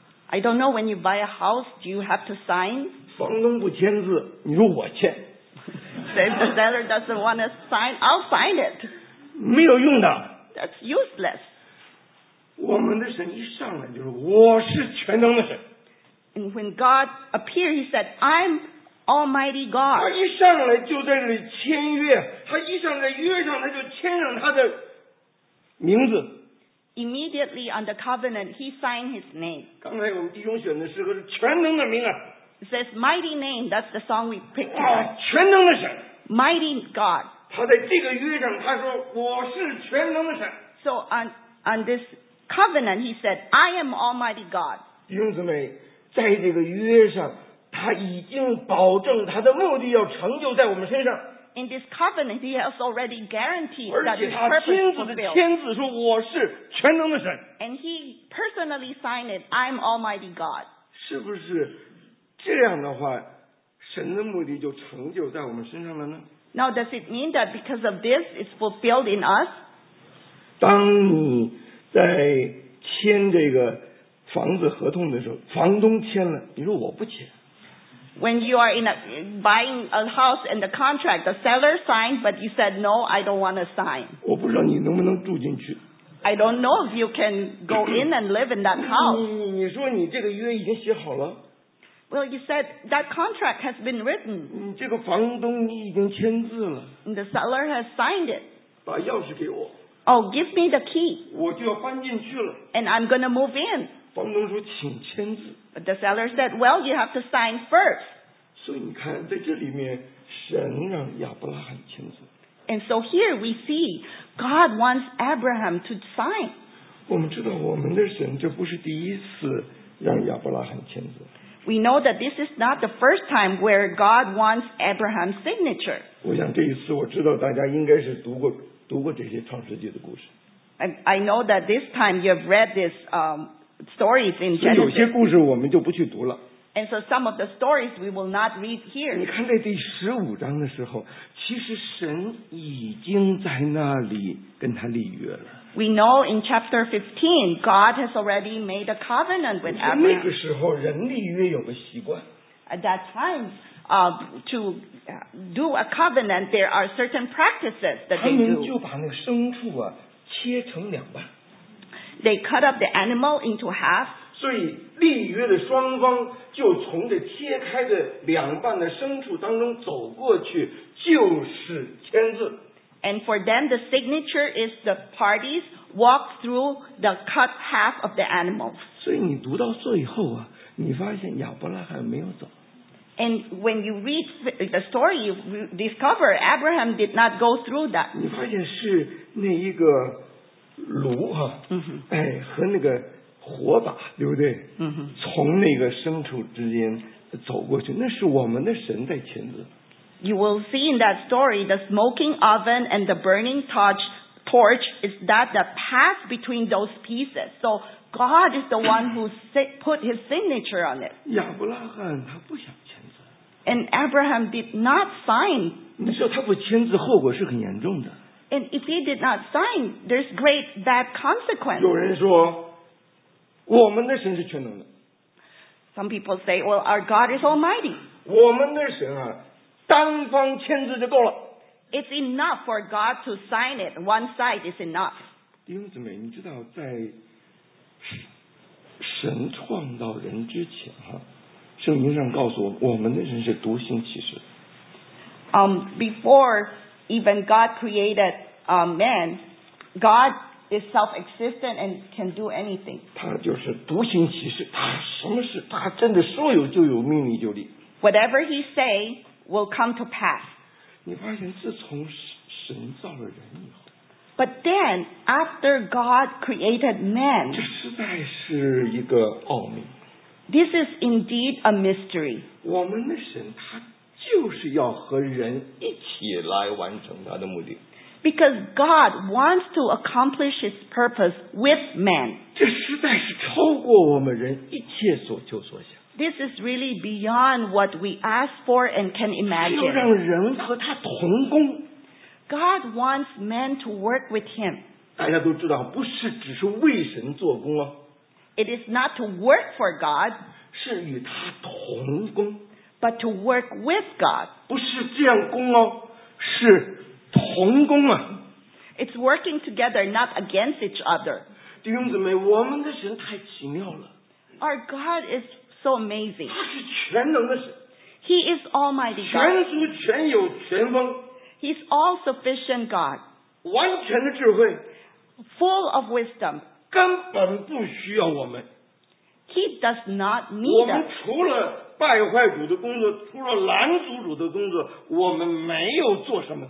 I don't know when you buy a house, do you have to sign? 房东不签字，你说我签， So if the seller doesn't want to sign, I'll sign it. 没有用的。 That's useless. 我们的神一上来就是我是全能的神， And when God appeared, He said, I'm Almighty 他 God. 一上来就在这里签约，他一上来约上他就签上他的名字。 Immediately on the covenant, He signed His name. 刚才我们弟兄选的诗歌是全能的名啊， It says, Mighty Name. That's the song we picked. 哇，全能的神， Mighty God. 他在这个约上，他说我是全能的神。 So on this covenant, he said, I am Almighty God. 弟兄姊妹，在这个约上，他已经保证他的目的要成就在我们身上。 In this covenant, he has already guaranteed 而 that 且 his 他 purpose 亲 is 自的 fulfilled. 签字说我是全能的神。 And he personally signed it, I'm Almighty God. 是不是这样的话，神的目的就成就在我们身上了呢？ Now, does it mean that because of this, it's fulfilled in us? 当你在签这个房子合同的时候，房东签了，你说我不签。 When you are buying a house and the contract, the seller signed, but you said, no, I don't want to sign. 我不知道你能不能住进去。 I don't know if you can go in and live in that house. 你说你这个约已经写好了， Well, you said that contract has been written, 你这个房东你已经签字了， and the seller has signed it. 把钥匙给我， Oh, give me the key, 我就要搬进去了。 and I'm going to move in. 房东说请签字。 But the seller said, well, you have to sign first. 所以你看，在这里面，神让亚伯拉罕签字。 And so here we see God wants Abraham to sign. 我们知道我们的神这不是第一次让亚伯拉罕签字。 We know that this is not the first time where God wants Abraham's signature. 我想这一次我知道大家应该是读过这些创世纪的故事。 I know that this time you have read these stories in 所以有些 Genesis. 故事我们就不去读了。 And so some of the stories we will not read 你 here. 看在第15章的时候，其实神已经在那里跟他立约了。 We know in chapter 15, God has already made a covenant with 那 Abraham. 个时候人立约有个习惯， At that time, to do a covenant, there are certain practices that 他 they 们 do. 就把那个牲畜啊切成两半。 They cut up the animal into half. 所以立约的双方就从这切开的两半的牲畜当中走过去，就是签字。 And for them, the signature is the parties walk through the cut half of the animals. 所以你读到最后啊，你发现亚伯拉罕没有走。 And when you read the story, you discover Abraham did not go through that. 你发现是那一个炉哈、哎，和那个火把，对不对？从那个牲畜之间走过去，那是我们的神在签字。 You will see in that story the smoking oven and the burning torch is that the path between those pieces. So God is the one who put his signature on it. 亚伯拉罕他不想签字， And Abraham did not sign. 你知道他不签字后果是很严重的。 And if he did not sign, there's great bad consequence. 有人说，我们的神是全能的， Some people say, well, our God is almighty. 我们的神啊，单方签字就够了。 It's enough for God to sign it. One side is enough. 弟兄姊妹，你知道在神创造人之前哈、圣经上告诉我们，我们的神是独行其事。 Before even God created man, God is self-existent and can do anything. 他就是独行其事，他什么事他真的说有就有，命立就立。 Whatever he say will come to pass. 你发现自从神造了人以后， But then, after God created man, 这实在是一个奥秘。 this is indeed a mystery. 我们的神他就是要和人一起来完成他的目的。 Because God wants to accomplish his purpose with man. 这实在是超过我们人一切所求所想。 This is really beyond what we ask for and can 要让 imagine. 人和他同工。 God wants men to work with him. 大家都知道，不是只是为神做工哦， It is not to work for God, 是与他同工， but to work with God. 不是这样工哦，是同工啊。 It's working together, not against each other. 弟兄姊妹，我们的神太奇妙了， Our God is so amazing. 他是全能的神， He is Almighty 全 God. 知全有全丰， He's all-sufficient God, 完全的智慧， full of wisdom. 根本不需要我们。 He does not 我 need 们 us. 除了败坏主的工作，除了拦阻主的工作，我们没有做什么东西。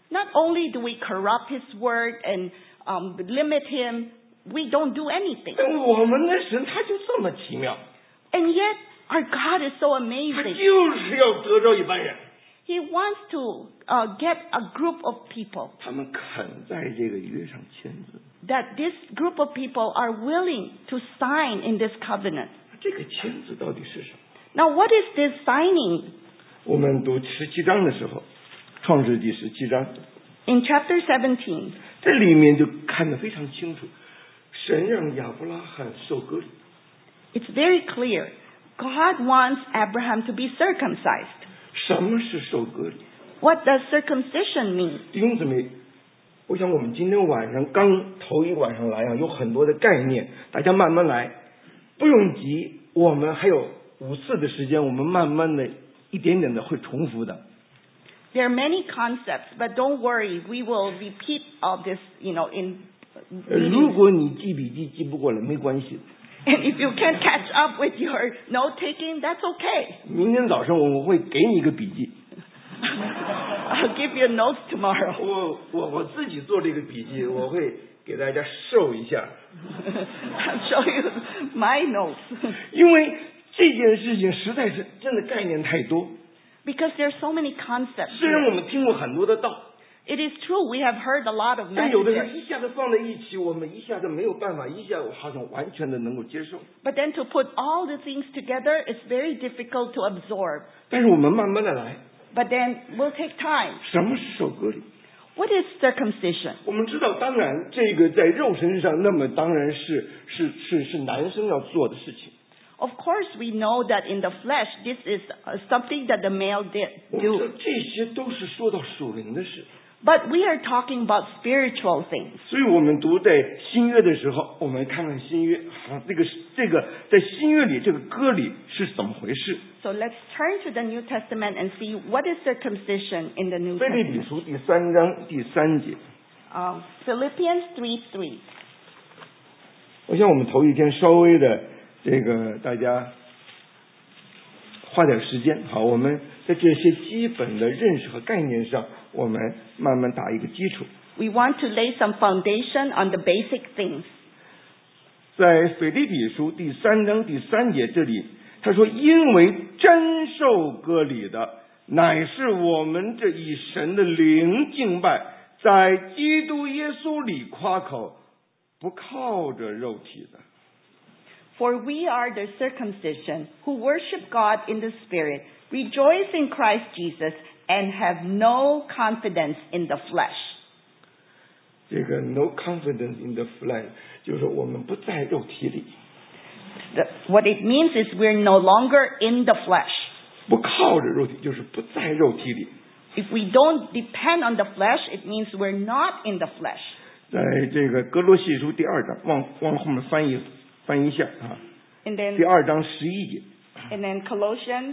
Not only do we corrupt His word and limit Him, we don't do anything. 我们的神他就这么奇妙， And yet, our God is so 他 amazing. 就是要得着一般人， He wants to get a group of people, 他们肯在这个约上签字。 that this group of people are willing to sign in this covenant. 这个签字到底是什么？ Now, what is this signing? 我们读17章的时候，创世纪17章， In chapter 17, 这里面就看得非常清楚，神让亚伯拉罕受割礼。 it's very clear. God wants Abraham to be circumcised. 什么是受割礼？ What does circumcision mean? 弟兄姊妹，我想我们今天晚上刚头一晚上来啊，有很多的概念，大家慢慢来，不用急，我们还有5次的时间，我们慢慢的一点点的会重复的。 There are many concepts, but don't worry, we will repeat all this, in 如 meetings. 果你记笔记记不过来，没关系， And if you can't catch up with your note-taking, that's okay. 明天早上我会给你一个笔记。 I'll give you notes tomorrow. 我自己做这个笔记，我会给大家授一下， I'll show you my notes. 因为这件事情实在是真的概念太多。 Because there are so many concepts. 虽然我们听过很多的道， It is true, we have heard a lot of 但有的时候 messages. 一下子放在一起，我们一下子没有办法，一下子好像完全的能够接受。 But then to put all the things together is very difficult to absorb. 但是我们慢慢的来， But then we'll take time. 什么是受割礼？ What is circumcision? 我们知道，当然这个在肉身上，那么当然是男生要做的事情。 Of course, we know that in the flesh, this is something that the male 我们知道 do. 这些都是说到属灵的事。 But we are talking about spiritual things. 所以我们读在新约的时候，我们看看新约，这个在新约里这个割礼是怎么回事？ So let's turn to the New Testament and see what is circumcision in the New 腓立比 Testament. 书第3章第3节。 Philippians 3:3. 我想我们头一天稍微的这个大家花点时间，好，我们在这些基本的认识和概念上，我们慢慢打一个基础。 We want to lay some foundation on the basic things. 在腓立比书第3章第3节这里，他说：“因为真受割礼的，乃是我们这以神的灵敬拜，在基督耶稣里夸口，不靠着肉体的。” For we are the circumcision who worship God in the Spirit, rejoice in Christ Jesus, and have no confidence in the flesh. 这个 no confidence in the flesh，就是说我们不在肉体里， What it means is we're no longer in the flesh. 不靠着肉体，就是不在肉体里。 If we don't depend on the flesh, it means we're not in the flesh. 在这个哥罗西书第2章，往后面翻一下啊， And then, 第2章11节。 and then Colossians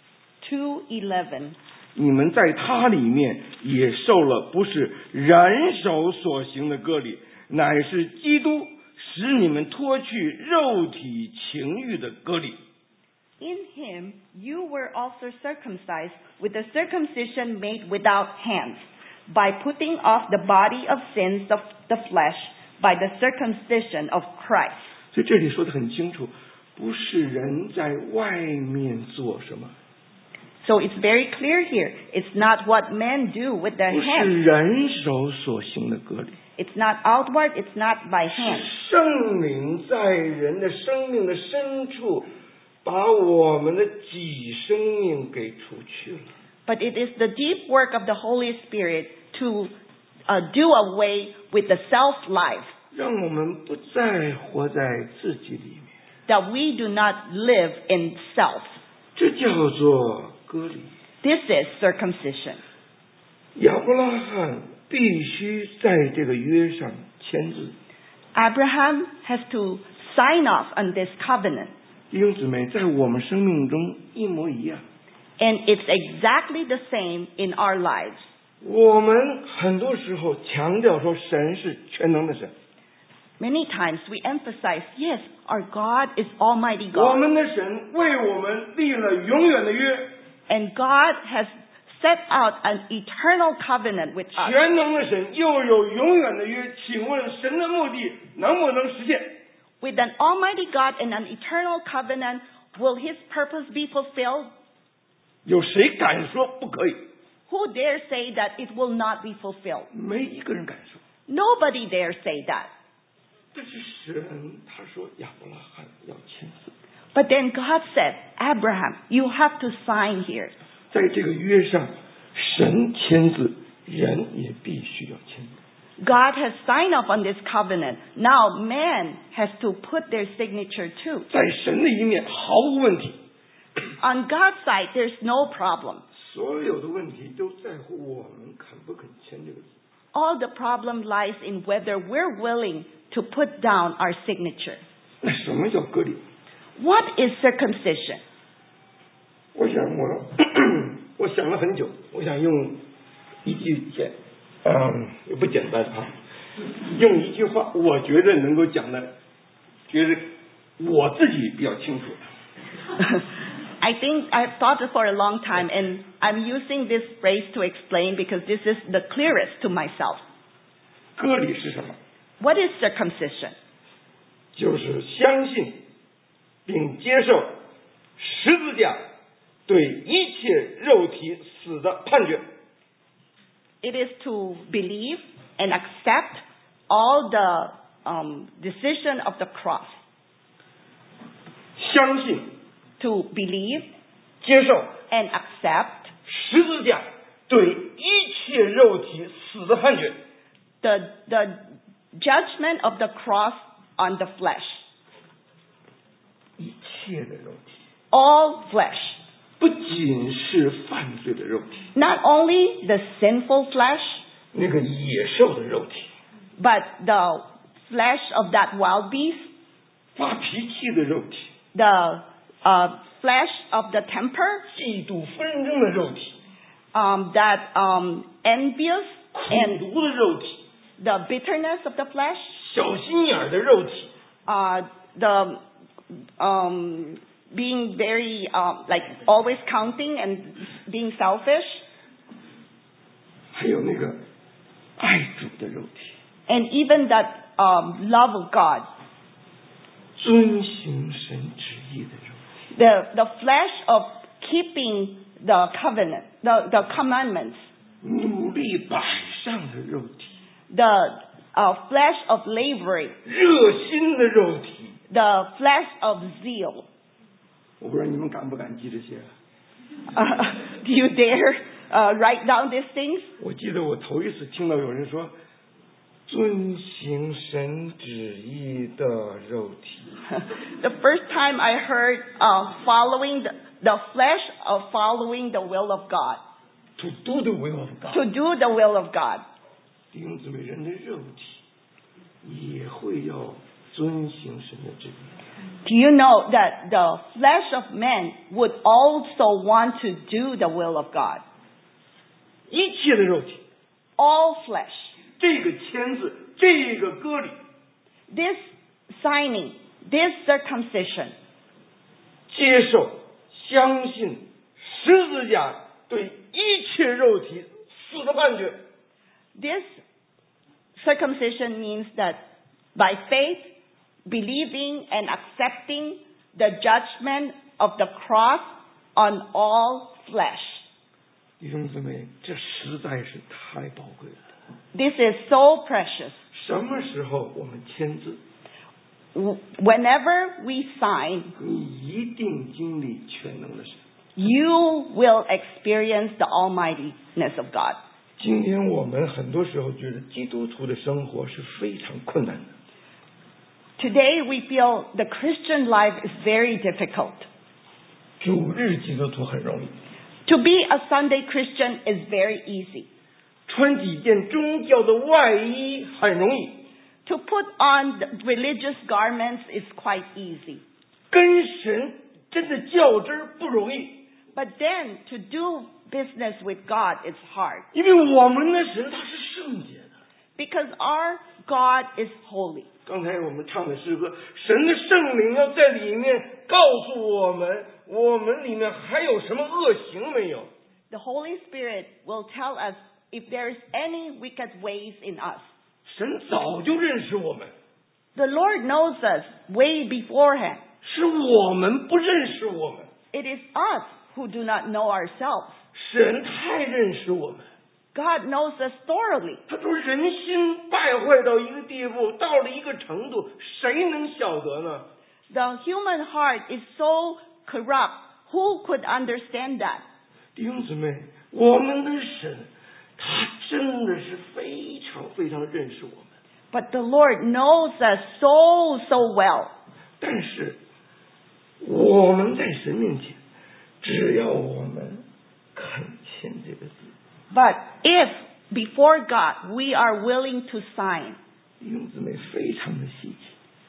2:11. 你们在他里面也受了不是人手所行的割礼，乃是基督使你们脱去肉体情欲的割礼。 In him you were also circumcised with the circumcision made without hands, by putting off the body of sins of the flesh by the circumcision of Christ. 所以这里说的很清楚，不是人在外面做什么， So it's very clear here. It's not what men do with their 不是 hands. 人手所行的割礼， It's not outward. It's not by hand. 圣灵在人的生命的深处，把我们的己生命给除去了。 But it is the deep work of the Holy Spirit to do away with the self-life, 让我们不再活在自己里面， that we do not live in self. 这叫做割礼。 This is circumcision. 亚伯拉罕必须在这个约上签字。 Abraham has to sign off on this covenant. 弟兄姊妹，在我们生命中一模一样。 And it's exactly the same in our lives. 我们很多时候强调说神是全能的神， Many times we emphasize, yes, our God is Almighty 我 God. 们的神为我们立了永远的约， And God has set out an eternal covenant with us. 全能的神又有永远的约，请问神的目的能不能实现？ With an almighty God and an eternal covenant, will his purpose be fulfilled? 有谁敢说不可以？ Who dare say that it will not be fulfilled? 没一个人敢说。 Nobody dare say that. 但是神他说亚伯拉罕要签字， But then God said, Abraham, you have to sign here. 在这个约上，神签字，人也必须要签字。 God has signed up on this covenant. Now man has to put their signature too. 在神的一面毫无问题， On God's side, there's no problem. 所有的问题都在乎我们肯不肯签这个字。 All the problem lies in whether we're willing to put down our signature. 那什么叫割礼？ What is circumcision? 我想了很久，我想用一句也不简单啊，用一句话，我觉得能够讲的，觉得我自己比较清楚。 I think I've thought it for a long time, and I'm using this phrase to explain because this is the clearest to myself. 割礼是什么？ What is circumcision? 就是相信并接受十字架对一切肉体死的判决。 It is to believe and accept all the decision of the cross. 相信 To believe 接受 and accept 十字架对一切肉体死的判决。 the judgment of the cross on the flesh. 一切的肉体， All flesh. 不仅是犯罪的肉体， Not only the sinful flesh, 那个野兽的肉体， but the flesh of that wild beast, 发脾气的肉体， the flesh of the temper, 嫉妒纷争的肉体， that envious 苦 and 毒的肉体， the bitterness of the flesh, 小心眼儿的肉体， the being very like always counting and being selfish, 还有那个爱主的肉体， and even that love of God, 遵行神旨意的肉体， the flesh of keeping the covenant, the commandments, 努力摆上的肉体， the flesh of laboring, 热心的肉体。 the flesh of zeal. 我不知道你们敢不敢记这些。 Do you dare write down these things? 我记得我头一次听到有人说遵行神旨意的肉体。 The first time I heard following the flesh of following the will of God. To do the will of God. To do the will of God. 弟兄姊妹，人的肉体也会要遵行神的旨意。 Do you know that the flesh of man would also want to do the will of God? 一切的肉体， All flesh. 这个签字，这个割礼， This signing, this circumcision, 接受、相信十字架对一切肉体死的判决。 this circumcision means that by faith, believing and accepting the judgment of the cross on all flesh. 弟兄姊妹，这实在是太宝贵了。 This is so precious. 什么时候我们签字， Whenever we sign, 你一定经历全能的神。 you will experience the almightiness of God. 今天我们很多时候觉得基督徒的生活是非常困难的。 Today we feel the Christian life is very difficult. 主日基督徒很容易， To be a Sunday Christian is very easy. 穿几件宗教的外衣很容易， To put on the religious garments is quite easy. 跟神真的较真儿不容易， But then to do business with God is hard. 因为我们的神他是圣洁的。 Because our God is holy. 刚才我们唱的诗歌，神的圣灵要在里面告诉我们，我们里面还有什么恶行没有？ The Holy Spirit will tell us if there is any wicked ways in us. 神早就认识我们， The Lord knows us way beforehand. 是我们不认识我们。 It is us who do not know ourselves. 神太认识我们。 God knows us thoroughly. 他说人心败坏到一个地步，到了一个程度，谁能晓得呢？ The human heart is so corrupt. Who could understand that? 弟兄姊妹，我们的神，他真的是非常非常认识我们。 But the Lord knows us so well. 但是我们在神面前，只要我们恳签这个字， But if before God we are willing to sign, 弟兄姊妹非常的稀奇。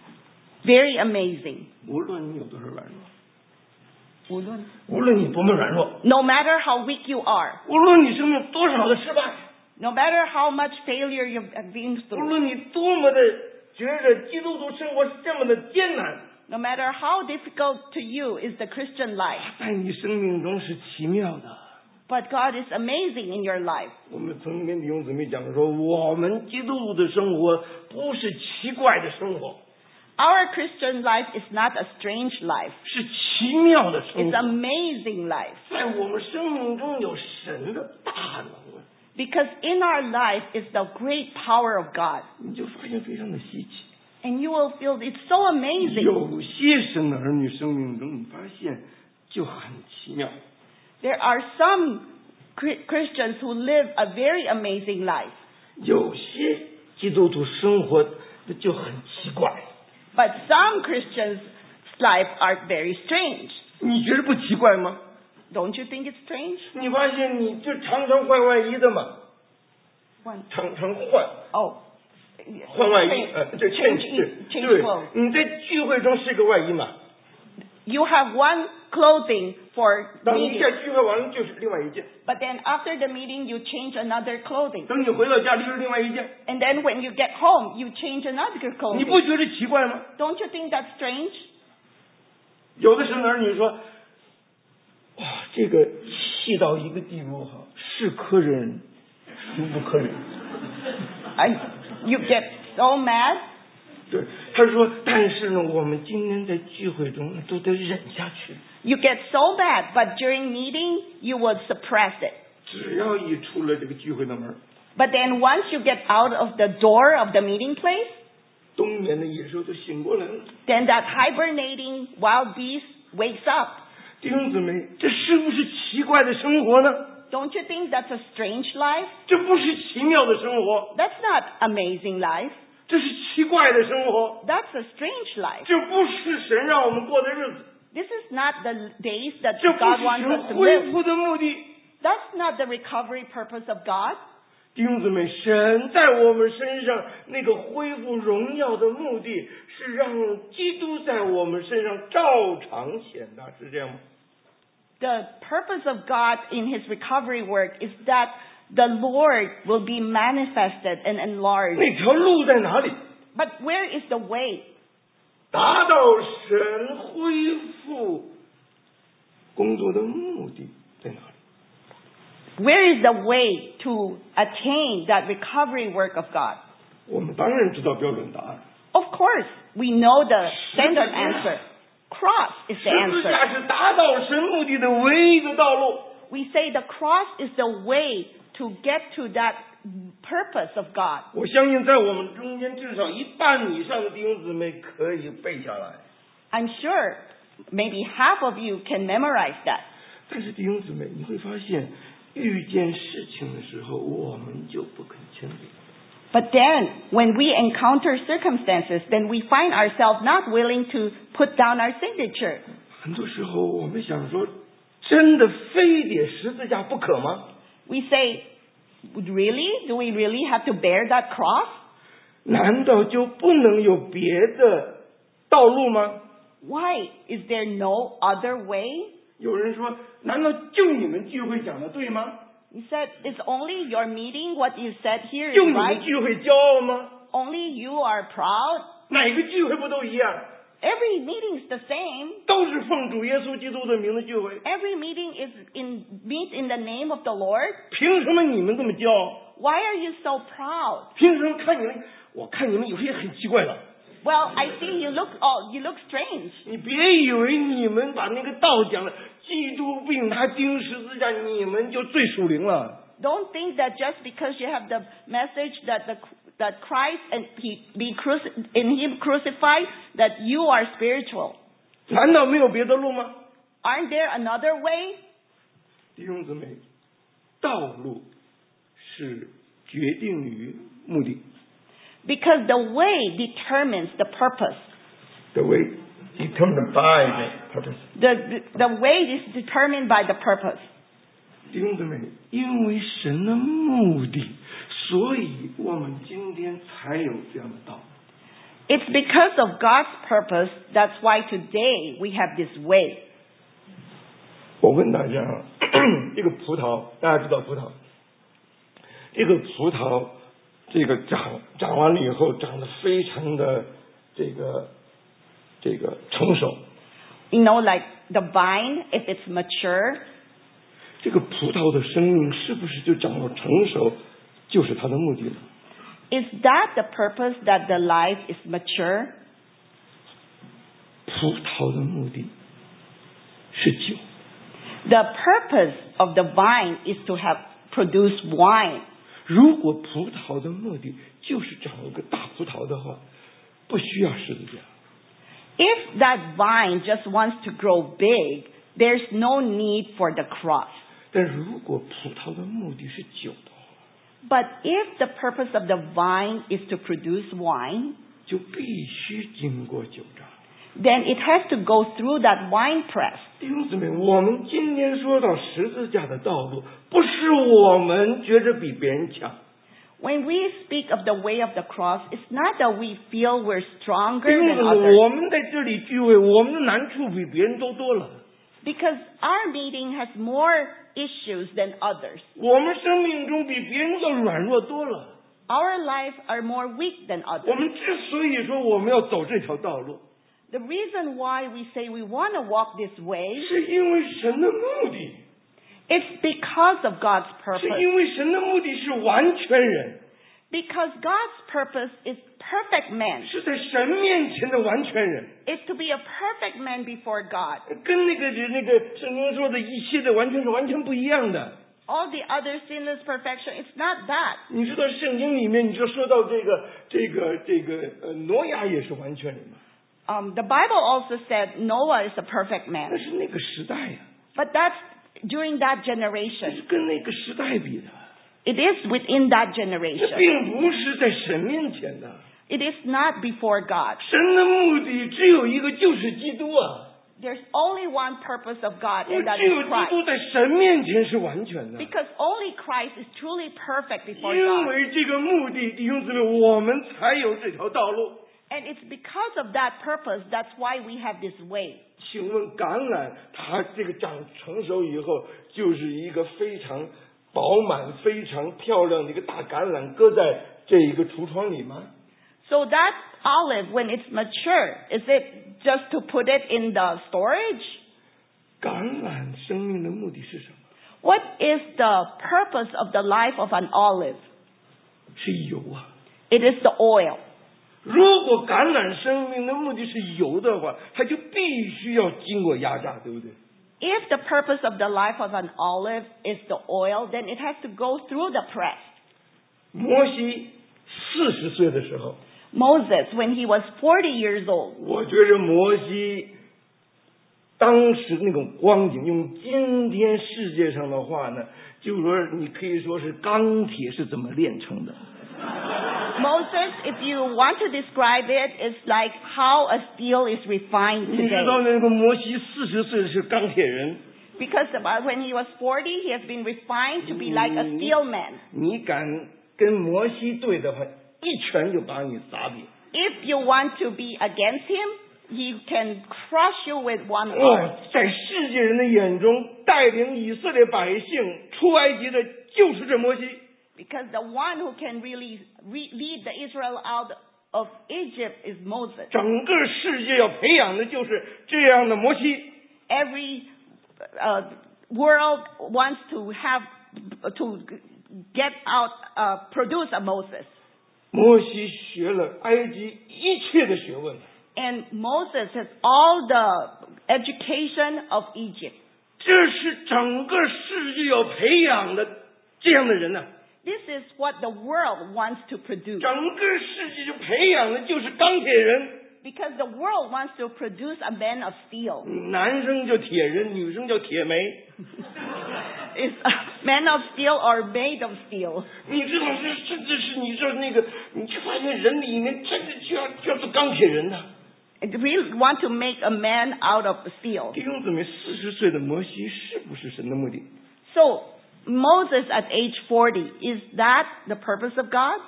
very amazing. 无论你有多少软弱， 无论无论你多么软弱， No matter how weak you are, 无论你生命多少的失败， no matter how much failure you've been 无 through, 论你多么的觉着基督徒生活是这么的艰难， no matter how difficult to you is the Christian life, 在你生命中是奇妙的。 but God is amazing in your life. 我们曾经跟弟兄姊妹讲说，我们基督徒的生活不是奇怪的生活， Our Christian life is not a strange life. 是奇妙的生 It's 活。 amazing life. 在我们生命中有神的大能， Because in our life is the great power of God. 你就发现非常的稀奇。 And you will feel it's so amazing. 有些神的儿女生命中，你发现就很奇妙。 There are some Christians who live a very amazing life. 有些基督徒生活的就很奇怪。 But some Christians' life are very strange. 你觉得不奇怪吗？ Don't you think it's strange? 你发现你就常常换外衣的嘛， 常常换 Oh. 换外衣， 对 change 对 clothes. 你在聚会中是个外衣嘛， You have one clothing for 当你一 meeting, 下聚会完了就是另外一件， but then after the meeting you change another clothing. 等你回到家里又是另外一件， And then when you get home, you change another 你 clothing. 不觉得奇怪吗？ Don't you think that's strange? 有的神的儿女说，哇，这个气到一个地步哈，是可忍，孰不可忍。 You get so mad. 对，他说，但是呢，我们今天在聚会中都得忍下去， You get so bad, but during meeting, you would suppress it. 只要一出了这个聚会的门， But then once you get out of the door of the meeting place, 冬眠的野兽就醒过来了。 then that hibernating wild beast wakes up. 弟兄姊妹，这是不是奇怪的生活呢？ Don't you think that's a strange life? 这不是奇妙的生活， That's not amazing life. 这是奇怪的生活， That's a strange life. 这不是神让我们过的日子， This is not the days that 这不 God 是 wants us 神 to 恢 live. 复的目的。 That's not the recovery purpose of God. 弟兄姊妹，神在我们身上那个恢复荣耀的目的是让基督在我们身上照常显大，是这样吗？ The purpose of God in His recovery work is that the Lord will be manifested and enlarged. 那条路在哪里？ But where is the way? 达到神恢复工作的目的在哪里？ Where is the way to attain that recovery work of God? 我们当然知道标准答案。 Of course, we know the standard answer. Cross is the 十字 answer. 架是达到神目的的唯一的道路。 We say the cross is the way to get to that purpose of God. 我相信在我们中间至少一半以上的弟兄姊妹可以背下来。 I'm sure maybe half of you can memorize that. 但是弟兄姊妹，你会发现遇见事情的时候，我们就不肯签字。 But then, when we encounter circumstances, then we find ourselves not willing to put down our signature. 很多时候我们想说，真的非得十字架不可吗？ We say, really? Do we really have to bear that cross? 难道就不能有别的道路吗？ Why? Is there no other way? 有人说，难道就你们聚会讲的对吗？ He said, is only your meeting what you said here 就 is 你们 right? 聚会骄傲吗？ Only you are proud? 哪个聚会不都一样？ Every meeting is the same. 都是奉主耶稣基督的名字聚会。 Every meeting is meet in the name of the Lord. 凭什么你们这么骄傲？ Why are you so proud? 凭什么看你们？我看你们有些很奇怪了。 Well, I see you look strange. 你别以为你们把那个道讲了，基督并他钉十字架，你们就最属灵了。 Don't think that just because you have the message that Christ and in Him crucified, that you are spiritual. 难道没有别的路吗？ Aren't there another way? 弟兄姊妹，道路是决定于目的。 Because the way determines the purpose. The way determined by the purpose. The way is determined by the purpose. 弟兄姊妹，因为神的目的，所以我们今天才有这样的道。 It's because of God's purpose, that's why today we have this way. 我问大家，这个葡萄，大家知道葡萄，这个葡萄，这个长完了以后，长得非常的这个成熟。 You know, like the vine, if it's mature, 这个葡萄的生命是不是就长到成熟，就是它的目的呢？ is that the purpose that the life is mature? 葡萄的目的是酒。 The purpose of the vine is to have produce wine. 如果葡萄的目的就是长一个大葡萄的话，不需要十字架。 If that vine just wants to grow big, there's no need for the cross. 但如果葡萄的目的是酒的话， But if the purpose of the vine is to produce wine, 就必须经过酒榨。 then it has to go through that wine press. 弟兄姊妹，我们今天说到十字架的道路，不是我们觉着比别人强。 When we speak of the way of the cross, it's not that we feel we're 弟 stronger 兄 than 姊妹， others. 我们在这里聚会，我们的难处比别人都多了。 Because our meeting has more issues than others. 我们生命中比别人要软弱多了。 Our lives are more weak than 我 others. 们之所以说我们要走这条道路， The reason why we say we want to walk this way, 是因为神的目的， it's because of God's 是 purpose. 因为神的目的是完全人， Because God's purpose is perfect man. 是在神面前的完全人， It's to be a perfect man before God. 跟那个圣经说的一切的完全是完全不一样的。 All the other sinless perfection, it's not that. 你知道圣经里面，你就说到挪亚也是完全人嘛？ The Bible also said Noah is a perfect 那 man. 是那个时代呀、 But that's during that 那是 generation. 跟那个时代比的， It is within that 这 generation. 并不是在神面前的。 It is not before God. 神的目的只有一个，就是基督啊！ There's only one purpose of God, 因为 and that 只有 is 基 Christ. 督在神面前是完全的。 Because only Christ is truly perfect before 因 God. 为这个目的，弟兄姊妹，我们才有这条道路。 And it's because of that purpose, that's why we have this way. 请问橄榄它这个长成熟以后，就是一个非常饱满、非常漂亮的一个大橄榄，搁在这一个橱窗里吗？ So that olive, when it's mature, is it just to put it in the storage? 橄榄生命的目的是什么？ What is the purpose of the life of an olive? 是油啊！ It is the oil. 如果橄榄生命的目的是油的话，它就必须要经过压榨，对不对？ If the purpose of the life of an olive is the oil, then it has to go through the press. 摩西40岁的时候， Moses, when he was 40 years old, 我觉着摩西当时那种光景，用今天世界上的话呢，就是说你可以说是钢铁是怎么炼成的。 Moses, if you want to describe it, it's like how a steel is refined 你知道 today. 那个摩西40岁是钢铁人， Because when he was 40, he has been refined to be like a steel man. 你敢跟摩西对的话，一拳就把你打扁。 If you want to be against him, he can crush you with one 哇 arm.， 在世界人的眼中，带领以色列百姓出埃及的就是这摩西。 Because the one who can really lead the Israel out of Egypt is Moses. 整个世界要培养的就是这样的摩西。 Every world wants to get out, produce a Moses. 摩西学了埃及一切的学问， And Moses has all the education of Egypt. 这是整个世界要培养的这样的人呢、 This is what the world wants to produce. 整个世界就培养的就是钢铁人， Because the world wants to produce a man of steel. 男生叫铁人，女生叫铁梅。 Is a man of steel or made of steel? 你知道甚至是你知道那个，你就发现人里面真的就要做钢铁人呐、 We want to make a man out of steel. 弟兄姊妹，40岁的摩西是不是神的目的？ So Moses at age 40, is that the purpose of God?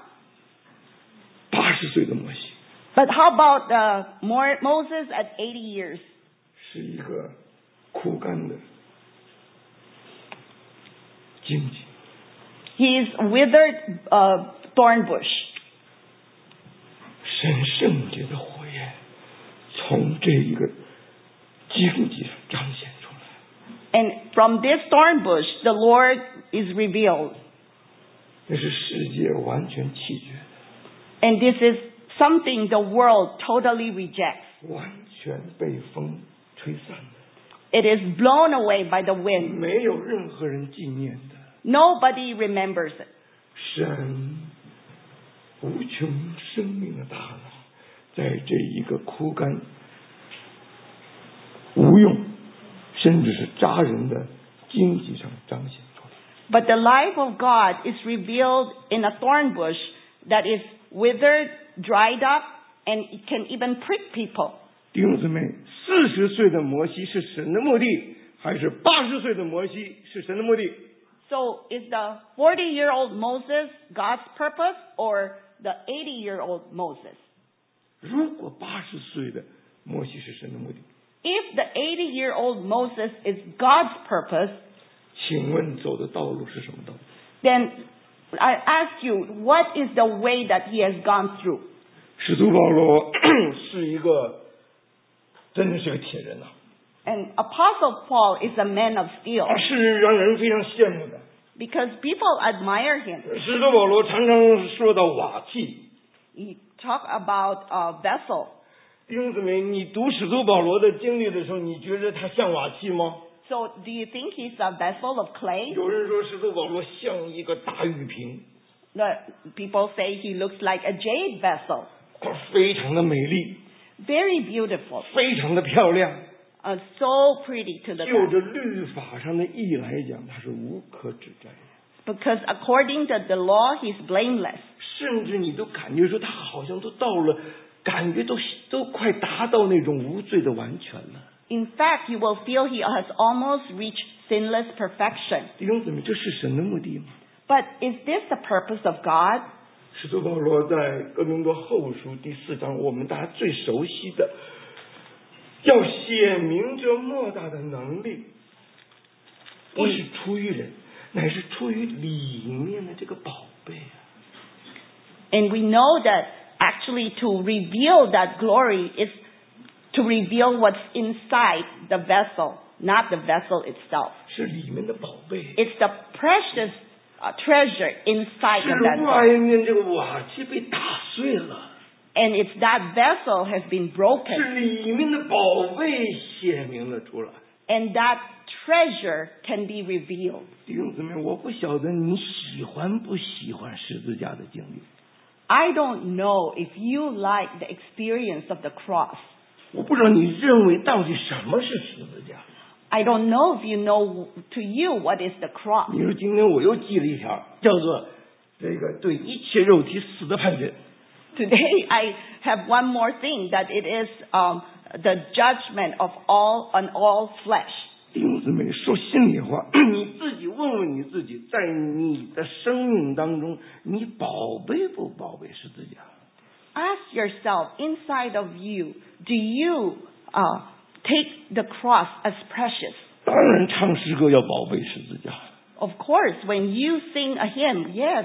80岁的摩西 But how about Moses at 80 years? 是一个枯干的荆棘， He is withered thorn bush. 神圣洁的火焰从这一个荆棘上彰显出来， And from this thorn bush, the Lord is revealed. 那是世界完全弃绝的， And this is something the world totally rejects. 完全被风吹散的， It is blown away by the wind. 没有任何人纪念的。 Nobody remembers it. 神无穷生命的大脑，在这一个枯干、无用，甚至是扎人的荆棘上彰显出来。 But the life of God is revealed in a thorn bush that is withered, dried up, and it can even prick people. 弟兄姊妹，40岁的摩西是神的目的，还是80岁的摩西是神的目的？ So is the 40-year-old Moses God's purpose or the 80-year-old Moses? 如果80岁的摩西是神的目的， If the 80-year-old Moses is God's purpose, 请问走的道路是什么道路？ then I ask you, what is the way that he has gone through? 使徒保罗是一个，真的是个铁人啊！ And Apostle Paul is a man of steel 是让人非常羡慕的。 because people admire him. 使徒保罗常常说到瓦器， He talk about a vessel. 弟兄姊妹，你读使徒保罗的经历的时候，你觉得他像瓦器吗？ So do you think he's a vessel of clay? 有人说使徒保罗像一个大玉瓶， The people say he looks like a jade vessel. 非常的美丽， Very beautiful. 非常的漂亮。 So pretty to the 就 touch. 着律法上的义来讲，他是无可指摘的。 Because according to the law, he's blameless. 甚至你都感觉说他好像都到了，感觉都快达到那种无罪的完全了。 In fact, you will feel he has almost reached sinless perfection. 弟兄姊妹，这是神的目的吗？ But is this the purpose of God? 使徒保罗在哥林多后书第4章，我们大家最熟悉的，要显明这莫大的能力，不是出于人，乃是出于里面的这个宝贝啊。 And we know that actually to reveal that glory is to reveal what's inside the vessel, not the vessel itself. 是里面的宝贝， It's the precious treasure inside 是 the 外 vessel. 面这个瓦器被打碎了， And it's that vessel has been broken. 是里面的宝贝显明了出来。 And that treasure can be revealed. 弟兄姊妹，我不晓得你喜欢不喜欢十字架的经历， I don't know if you like the experience of the cross. 我不知道你认为到底什么是十字架。 I don't know if you know to you what is the cross. 你说今天我又记了一条，叫做这个对一切肉体死的判决。 Today I have one more thing that it is the judgment of all flesh. 弟兄姊妹，说心里话，你自己问问你自己，在你的生命当中，你宝贝不宝贝十字架？ Ask yourself, inside of you, do you take the cross as precious? 当然，唱诗歌要宝贝十字架。 Of course, when you sing a hymn, yes,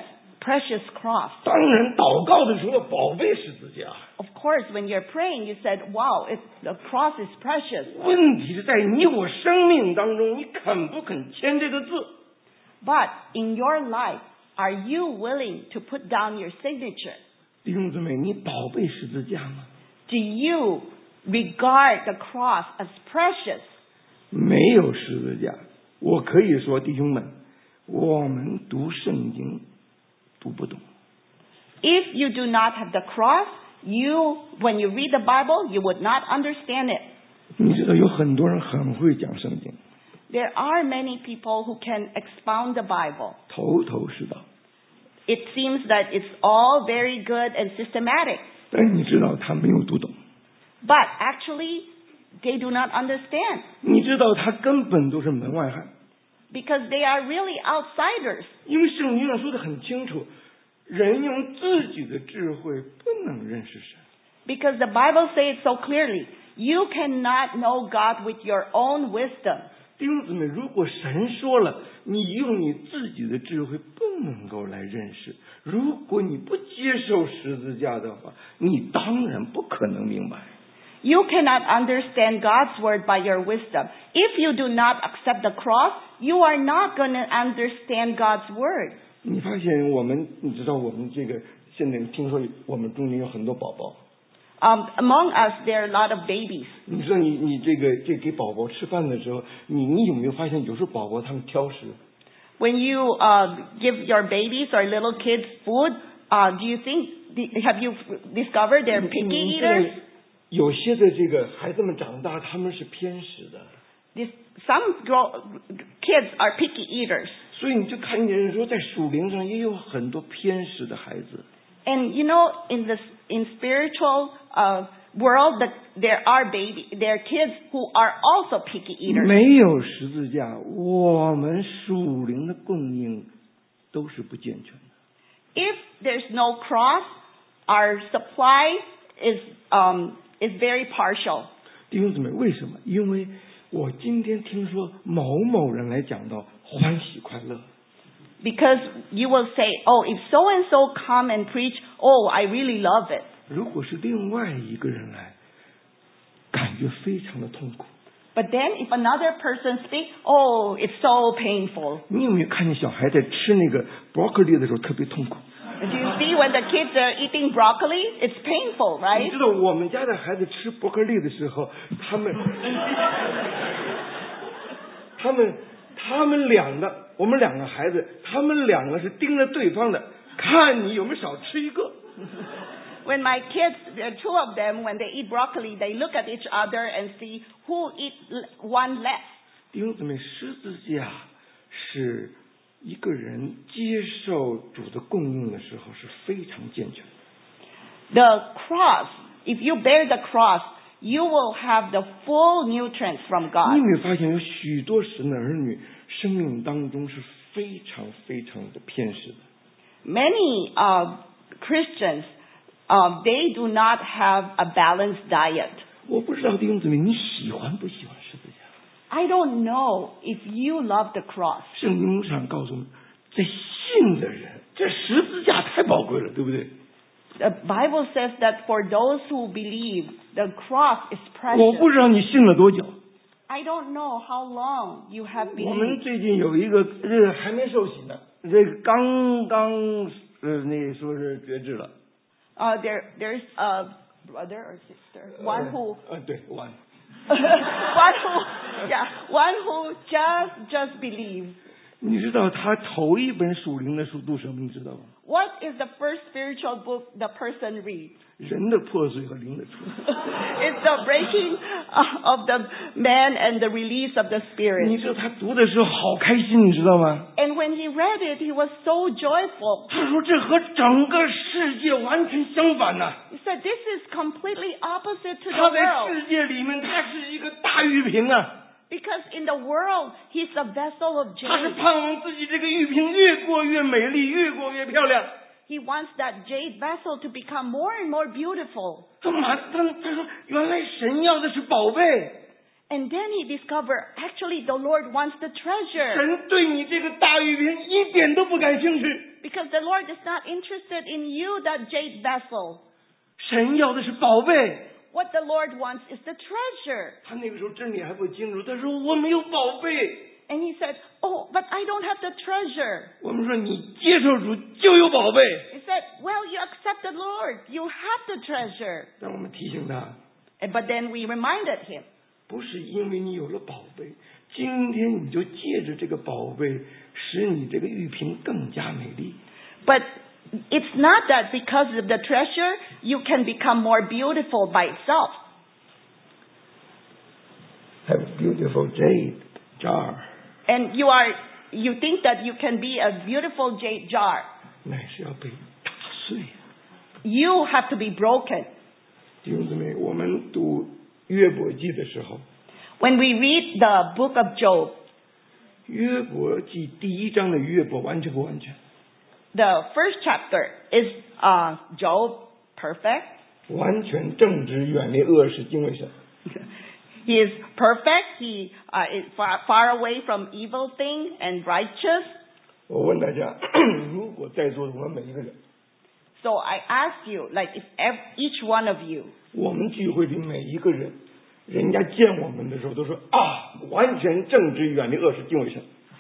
precious cross. 当然，祷告的时候要宝贝十字架。 Of course, when you're praying, you said, wow, the cross is precious. 问题是在你我生命当中，你肯不肯签这个字？ But in your life, are you willing to put down your signature? 弟兄姊妹，你宝贝十字架吗？ Do you regard the cross as precious? 没有十字架，我可以说，弟兄们，我们读圣经读不懂。 If you do not have the cross, when you read the Bible, you would not understand it. 你知道有很多人很会讲圣经， There are many people who can expound the Bible. 头头是道， It seems that it's all very good and systematic. 但你知道他没有读懂， But actually, they do not understand 你知道他根本都是门外汉， because they are really outsiders. 因为圣经上说的很清楚，人用自己的智慧不能认识神。 Because the Bible says so clearly, you cannot know God with your own wisdom. 弟兄姊妹，如果神说了，你用你自己的智慧不能够来认识，如果你不接受十字架的话，你当然不可能明白。 You cannot understand God's word by your wisdom. If you do not accept the cross, you are not going to understand God's word. 你发现你知道我们这个现在听说我们中间有很多宝宝， Among us, there are a lot of babies. 你知道你这给宝宝吃饭的时候，你有没有发现有时候宝宝他们挑食？ When you give your babies or little kids food, have you discovered they're picky 你知道 eaters? 有些的这个孩子们长大，他们是偏食的， Some kids are picky eaters. 所以你就看见说，在属灵上也有很多偏食的孩子。 And you know, in spiritual world, that there are kids who are also picky eaters. 没有十字架，我们属灵的供应都是不健全的。 If there's no cross, our supply is very partial. 弟兄姊妹，为什么？因为我今天听说某某人来讲到欢喜快乐。 Because you will say, oh, if so and so come and preach, oh, I really love it. 如果是另外一个人来，感觉非常的痛苦。 But then if another person speaks, oh, it's so painful. 你有没有看见小孩在吃那个 broccoli 的时候特别痛苦？ Do you see when the kids are eating broccoli? It's painful, 你 right? 知道我们家的孩子吃 broccoli 的时候，他们两个，我们两个孩子，他们两个是盯着对方的，看你有没有少吃一个。 When my kids, there are two of them, when they eat broccoli, they look at each other and see who eat one less. 弟兄姊妹，十字架是一个人接受主的供应的时候是非常健全的。 The cross, if you bear the cross, you will have the full nutrients from 你 God. 有没有发现有许多神的儿女生命当中是非常非常的偏食的？ Many Christians, they do not have a balanced diet. 我不知道弟兄姊妹你喜欢不喜欢十字架？ I don't know if you love the cross. 圣经上告诉我们，在信的人，这十字架太宝贵了，对不对？ The Bible says that for those who believe, the cross is 我不 precious. 知道你信了多久。 I don't know how long you have 我们 believed. 最近有一个这个还没受洗呢，这个刚那说是决志了。 There's a brother or sister, one who 对 one。 one who just believes. 你知道他头一本属灵的书读什么？你知道吗？ What is the first spiritual book the person reads? 人的破碎和灵的出。 It's the breaking of the man and the release of the 你 spirit. 知道他读的时候好开心，你知道吗？ And when he read it, he was so joyful. 他说这和整个世界完全相反呐、 He said, this is completely opposite to 他 the 在 world. 世界里面，他是一个大玉瓶啊。 Because in the world, he's a vessel of 他是 jade. 盼望自己这个玉瓶越过越美丽，越过越漂亮。 He wants that jade vessel to become more and more beautiful. 他说原来神要的是宝贝， And then he discovered, actually, the Lord wants the treasure. 神对你这个大玉瓶一点都不感兴趣。 Because the Lord is not interested in you, that jade vessel. 神要的是宝贝。 What the Lord wants is the treasure. 他那个时候真理还不清楚，他说我没有宝贝。 And he said, oh, but I don't have the treasure. 我们说你接受主就有宝贝。 He said, well, you accept the Lord. You have the treasure. 但我们提醒他， But then we reminded him. 不是因为你有了宝贝，今天你就借着这个宝贝，使你这个玉瓶更加美丽。 But it's not that because of the treasure, you can become more beautiful by itself. Have a beautiful jade jar. And you think that you can be a beautiful jade jar. 乃是要被打碎。 You have to be broken. 弟兄姊妹，我们读约伯记的时候， When we read the book of Job, 约伯记第1章的约伯完全不完全？ the first chapter is Job perfect. 完全正直，远离恶事，敬畏神。 He is perfect. He is far away from evil things and righteous. 我问大家，如果在座的我们每一个人， So I ask you, like if each one of you, 我们聚会里每一个人，人家见我们的时候都说啊，完全正直，远离恶事，敬畏神。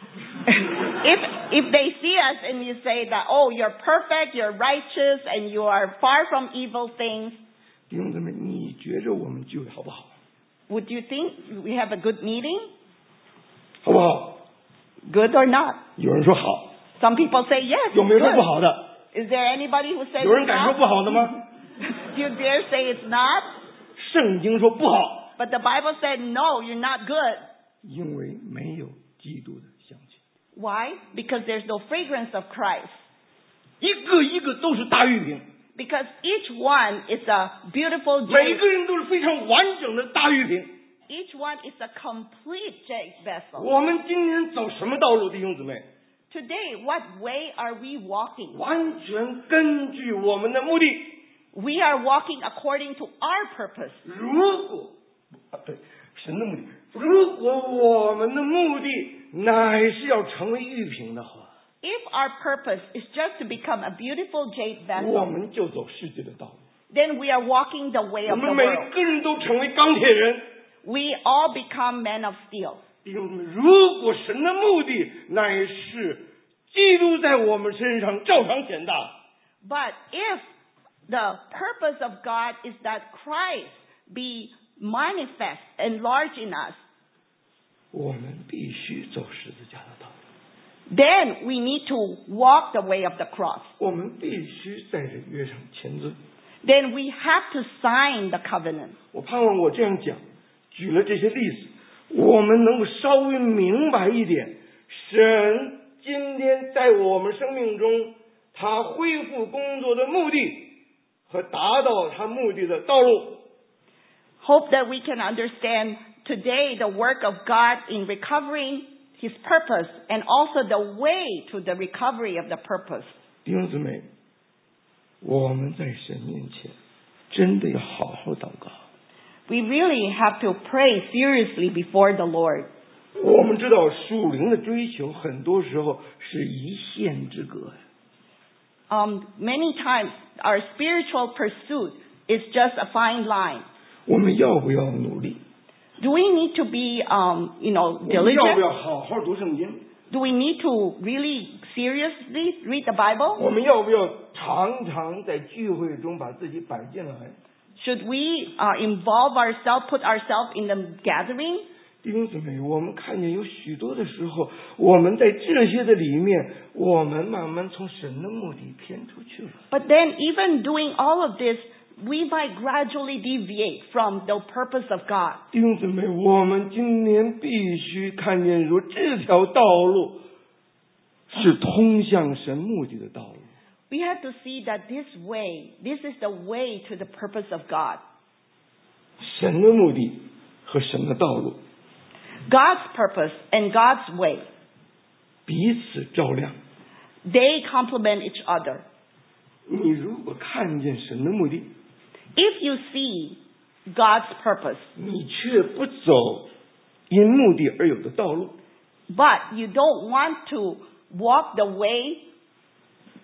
if they see us and you say that, oh, you're perfect, you're righteous, and you are far from evil things, 弟兄姊妹，你觉着我们聚会好不好？ would you think we have a good meeting? 好不好？ Good or not? 有人说好， Some people say yes. 有没有说 good. 不好的？ Is there anybody who says 有人 it's 敢说 not? 不好的吗？ Do you dare say it's not? 圣经说不好， But the Bible said, no, you're not good. 因为没有基督的香气， Why? Because there's no fragrance of Christ. 一个一个都是大玉瓶， Because each one is a beautiful 每 jade. 个人都是非常完整的大玉瓶。 Each one is a complete jade vessel. 我们今天走什么道路，弟兄姊妹？ Today, what way are we walking? 完全根据我们的目的。 We are walking according to our purpose. 如果对神的目的，如果我们的目的乃是要成为玉瓶的话， If our purpose is just to become a beautiful jade 我 vessel, 们就走世界的道路。 then we are walking the way 我 of the 们每 world. 个人都成为钢铁人。 We all become men of steel. 弟兄姊妹，如果神的目的乃是基督在我们身上照常显大， But if the purpose of God is that Christ be manifest and large in us, 我们必须走十字架的道路。 then we need to walk the way of the cross. 我们必须在这约上签字。 Then we have to sign the covenant. 我盼望我这样讲，举了这些例子，我们能够稍微明白一点，神今天在我们生命中，他恢复工作的目的和达到他目的的道路。 Hope that we can understand today the work of God in recovering His purpose and also the way to the recovery of the purpose. 弟兄姊妹，我们在神面前真的要好好祷告。 We really have to pray seriously before the Lord. 我们知道属灵的追求很多时候是一线之隔呀。 Many times our spiritual pursuit is just a fine line. 我们要不要努力？ Do we need to be, 我们要不 diligent? 要好好读圣经？ Do we need to really seriously read the Bible? 我们要不要常常在聚会中把自己摆进来？ Should we involve ourselves, put ourselves in the gathering? 弟兄姊妹，我们看见有许多的时候，我们在这些的里面，我们慢慢从神的目的偏出去了。 But then even doing all of this, we might gradually deviate from the purpose of God. 弟兄姊妹，我们今年必须看见说，这条道路是通向神目的的道路。 We have to see that this is the way to the purpose of God. 神的目的和神的道路 God's purpose and God's way, 彼此照亮。 they complement each other. 你如果看见神的目的， If you see God's purpose, 你却不走因目的而有的道路， but you don't want to walk the way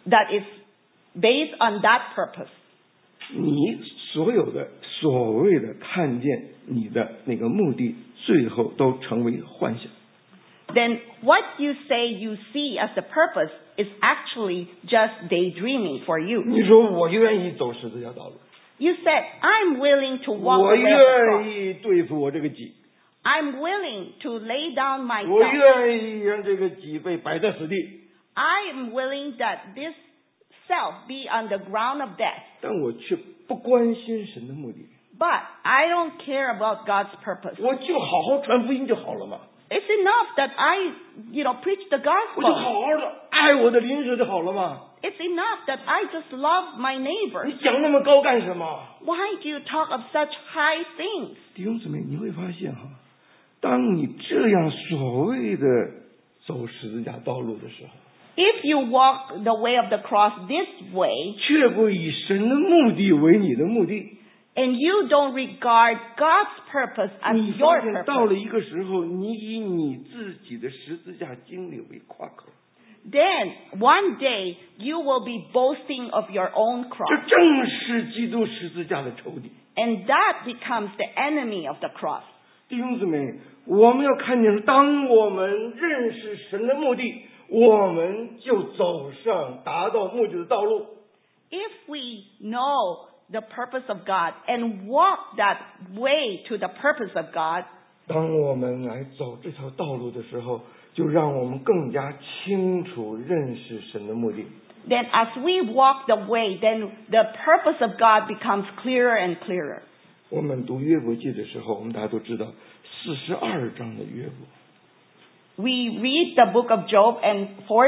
that is based on that purpose. 你所有的所谓的看见你的那个目的，最后都成为幻想。 Then what you say you see as the purpose is actually just daydreaming for you. 你说我愿意走十字架道路， You said, I'm willing to walk 我 the way of the 愿 cross. 意对付我这个己， I'm willing to lay down 我 myself. 愿意让这个己被摆在死地， I am willing that this self be on the ground of death. 但我却不关心神的目的， But I don't care about God's purpose. 我就好好传福音就好了嘛， It's enough that I, preach the 我就好 gospel. 好的爱我的邻舍就好了嘛。 It's enough that I just love my 你 neighbor. 讲那么高干什么？ Why do you talk of such high things? 弟兄姊妹，你会发现哈，当你这样所谓的走十字架道路的时候， If you walk the way of the cross this way, 却不以神的目的为你的目的， and you don't regard God's purpose as 你 your 发现到 purpose, 了一个时候，你以你自己的十字架经历为夸口， then one day you will be boasting of your own 这 cross. 正是基督十字架的仇敌。 And that becomes the enemy of the cross. 弟兄姊妹，我们要看见，当我们认识神的目的，我们就走上达到目的的道路。 If we know the purpose of God and walk that way to the purpose of God, 当我们来走这条道路的时候，就让我们更加清楚认识神的目的。 then as we walk the way, then the purpose of God becomes clearer and clearer. 我们读约伯记的时候，我们大家都知道42章的约伯， We read the book of Job and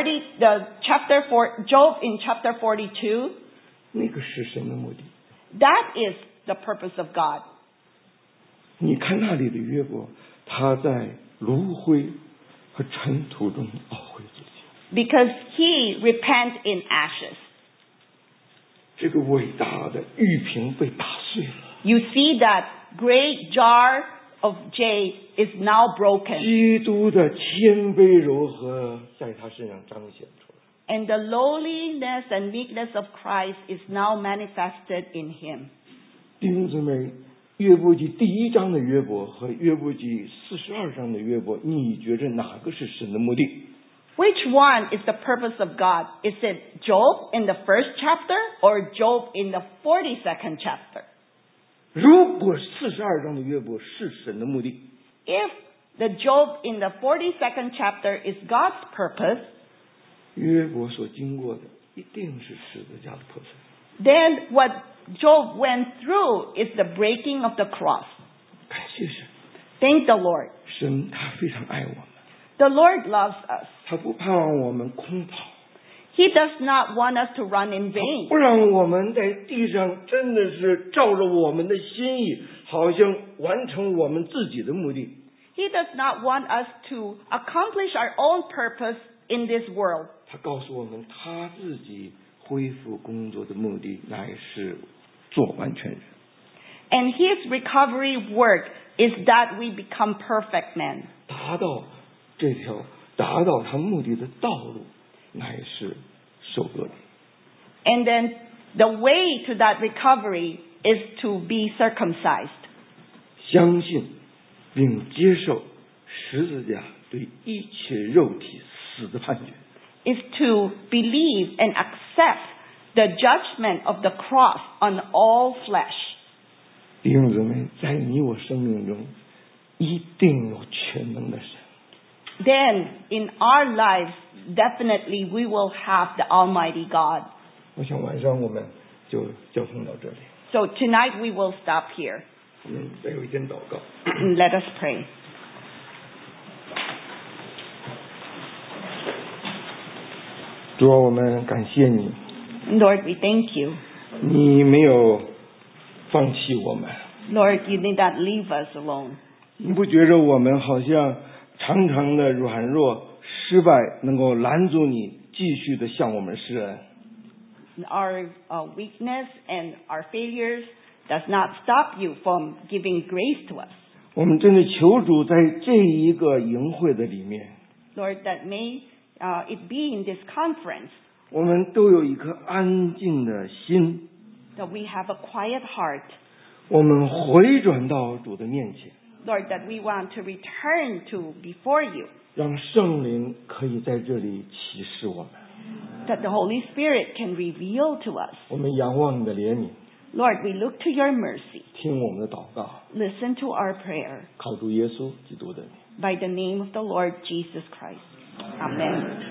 Job in chapter 42. 那个是神的目的。 That is the purpose of God. 你看那里的约伯，他在炉灰和尘土中懊悔自己。 Because he repent in ashes. 这个伟大的玉瓶被打碎了， You see that great jar of jade is now broken. 基督的谦卑柔和在他身上彰显出来。 And the lowliness and meekness of Christ is now manifested in him. 弟兄姊妹，约伯记第1章的约伯和约伯记42章的约伯，你觉着哪个是神的目的？ Which one is the purpose of God? Is it Job in the first chapter or Job in the 42nd chapter? 如果42章的约伯是神的目的， If the Job in the 42nd chapter is God's purpose, 约伯所经过的一定是十字架的破碎。 then what Job went through is the breaking of the cross. 感谢神， Thank the Lord. 神他非常爱我们， The Lord loves us. 他不盼望我们空跑， He does not want us to run in vain. 不让我们在地上真的是照着我们的心意，好像完成我们自己的目的。 He does not want us to accomplish our own purpose in this world. 他告诉我们，他自己恢复工作的目的乃是做完全人。 And his recovery work is that we become perfect men. 达到他目的的道路，乃是受割礼。 And then the way to that recovery is to be circumcised. 相信并接受十字架对一切肉体死的判决。 Is to believe and accept the judgment of the cross on all flesh. 弟兄姊妹，在你我生命中，一定有全能的神。 Then in our lives, definitely we will have the Almighty God. 我想晚上我们就交通到这里。 So tonight we will stop here. 我们再有一点祷告。 And let us pray. 主啊，我们感谢你， Lord, we thank you. 你没有放弃我们。 Lord, you did not leave us alone. 你不觉着我们好像常常的软弱、失败，能够拦阻你继续的向我们施恩？ Our weakness and our failures does not stop you from giving grace to us. 我们真的求主在这一个营会的里面， Lord, that may it be in this conference, 我们都有一颗安静的心， that we have a quiet heart, 我们回转到主的面前， Lord, that we want to return to before you, 让圣灵可以在这里启示我们。 that the Holy Spirit can reveal to us. 我们仰望你的怜悯， Lord, we look to your mercy. 听我们的祷告， Listen to our prayer 靠主耶稣基督的名。 by the name of the Lord Jesus Christ. Amen.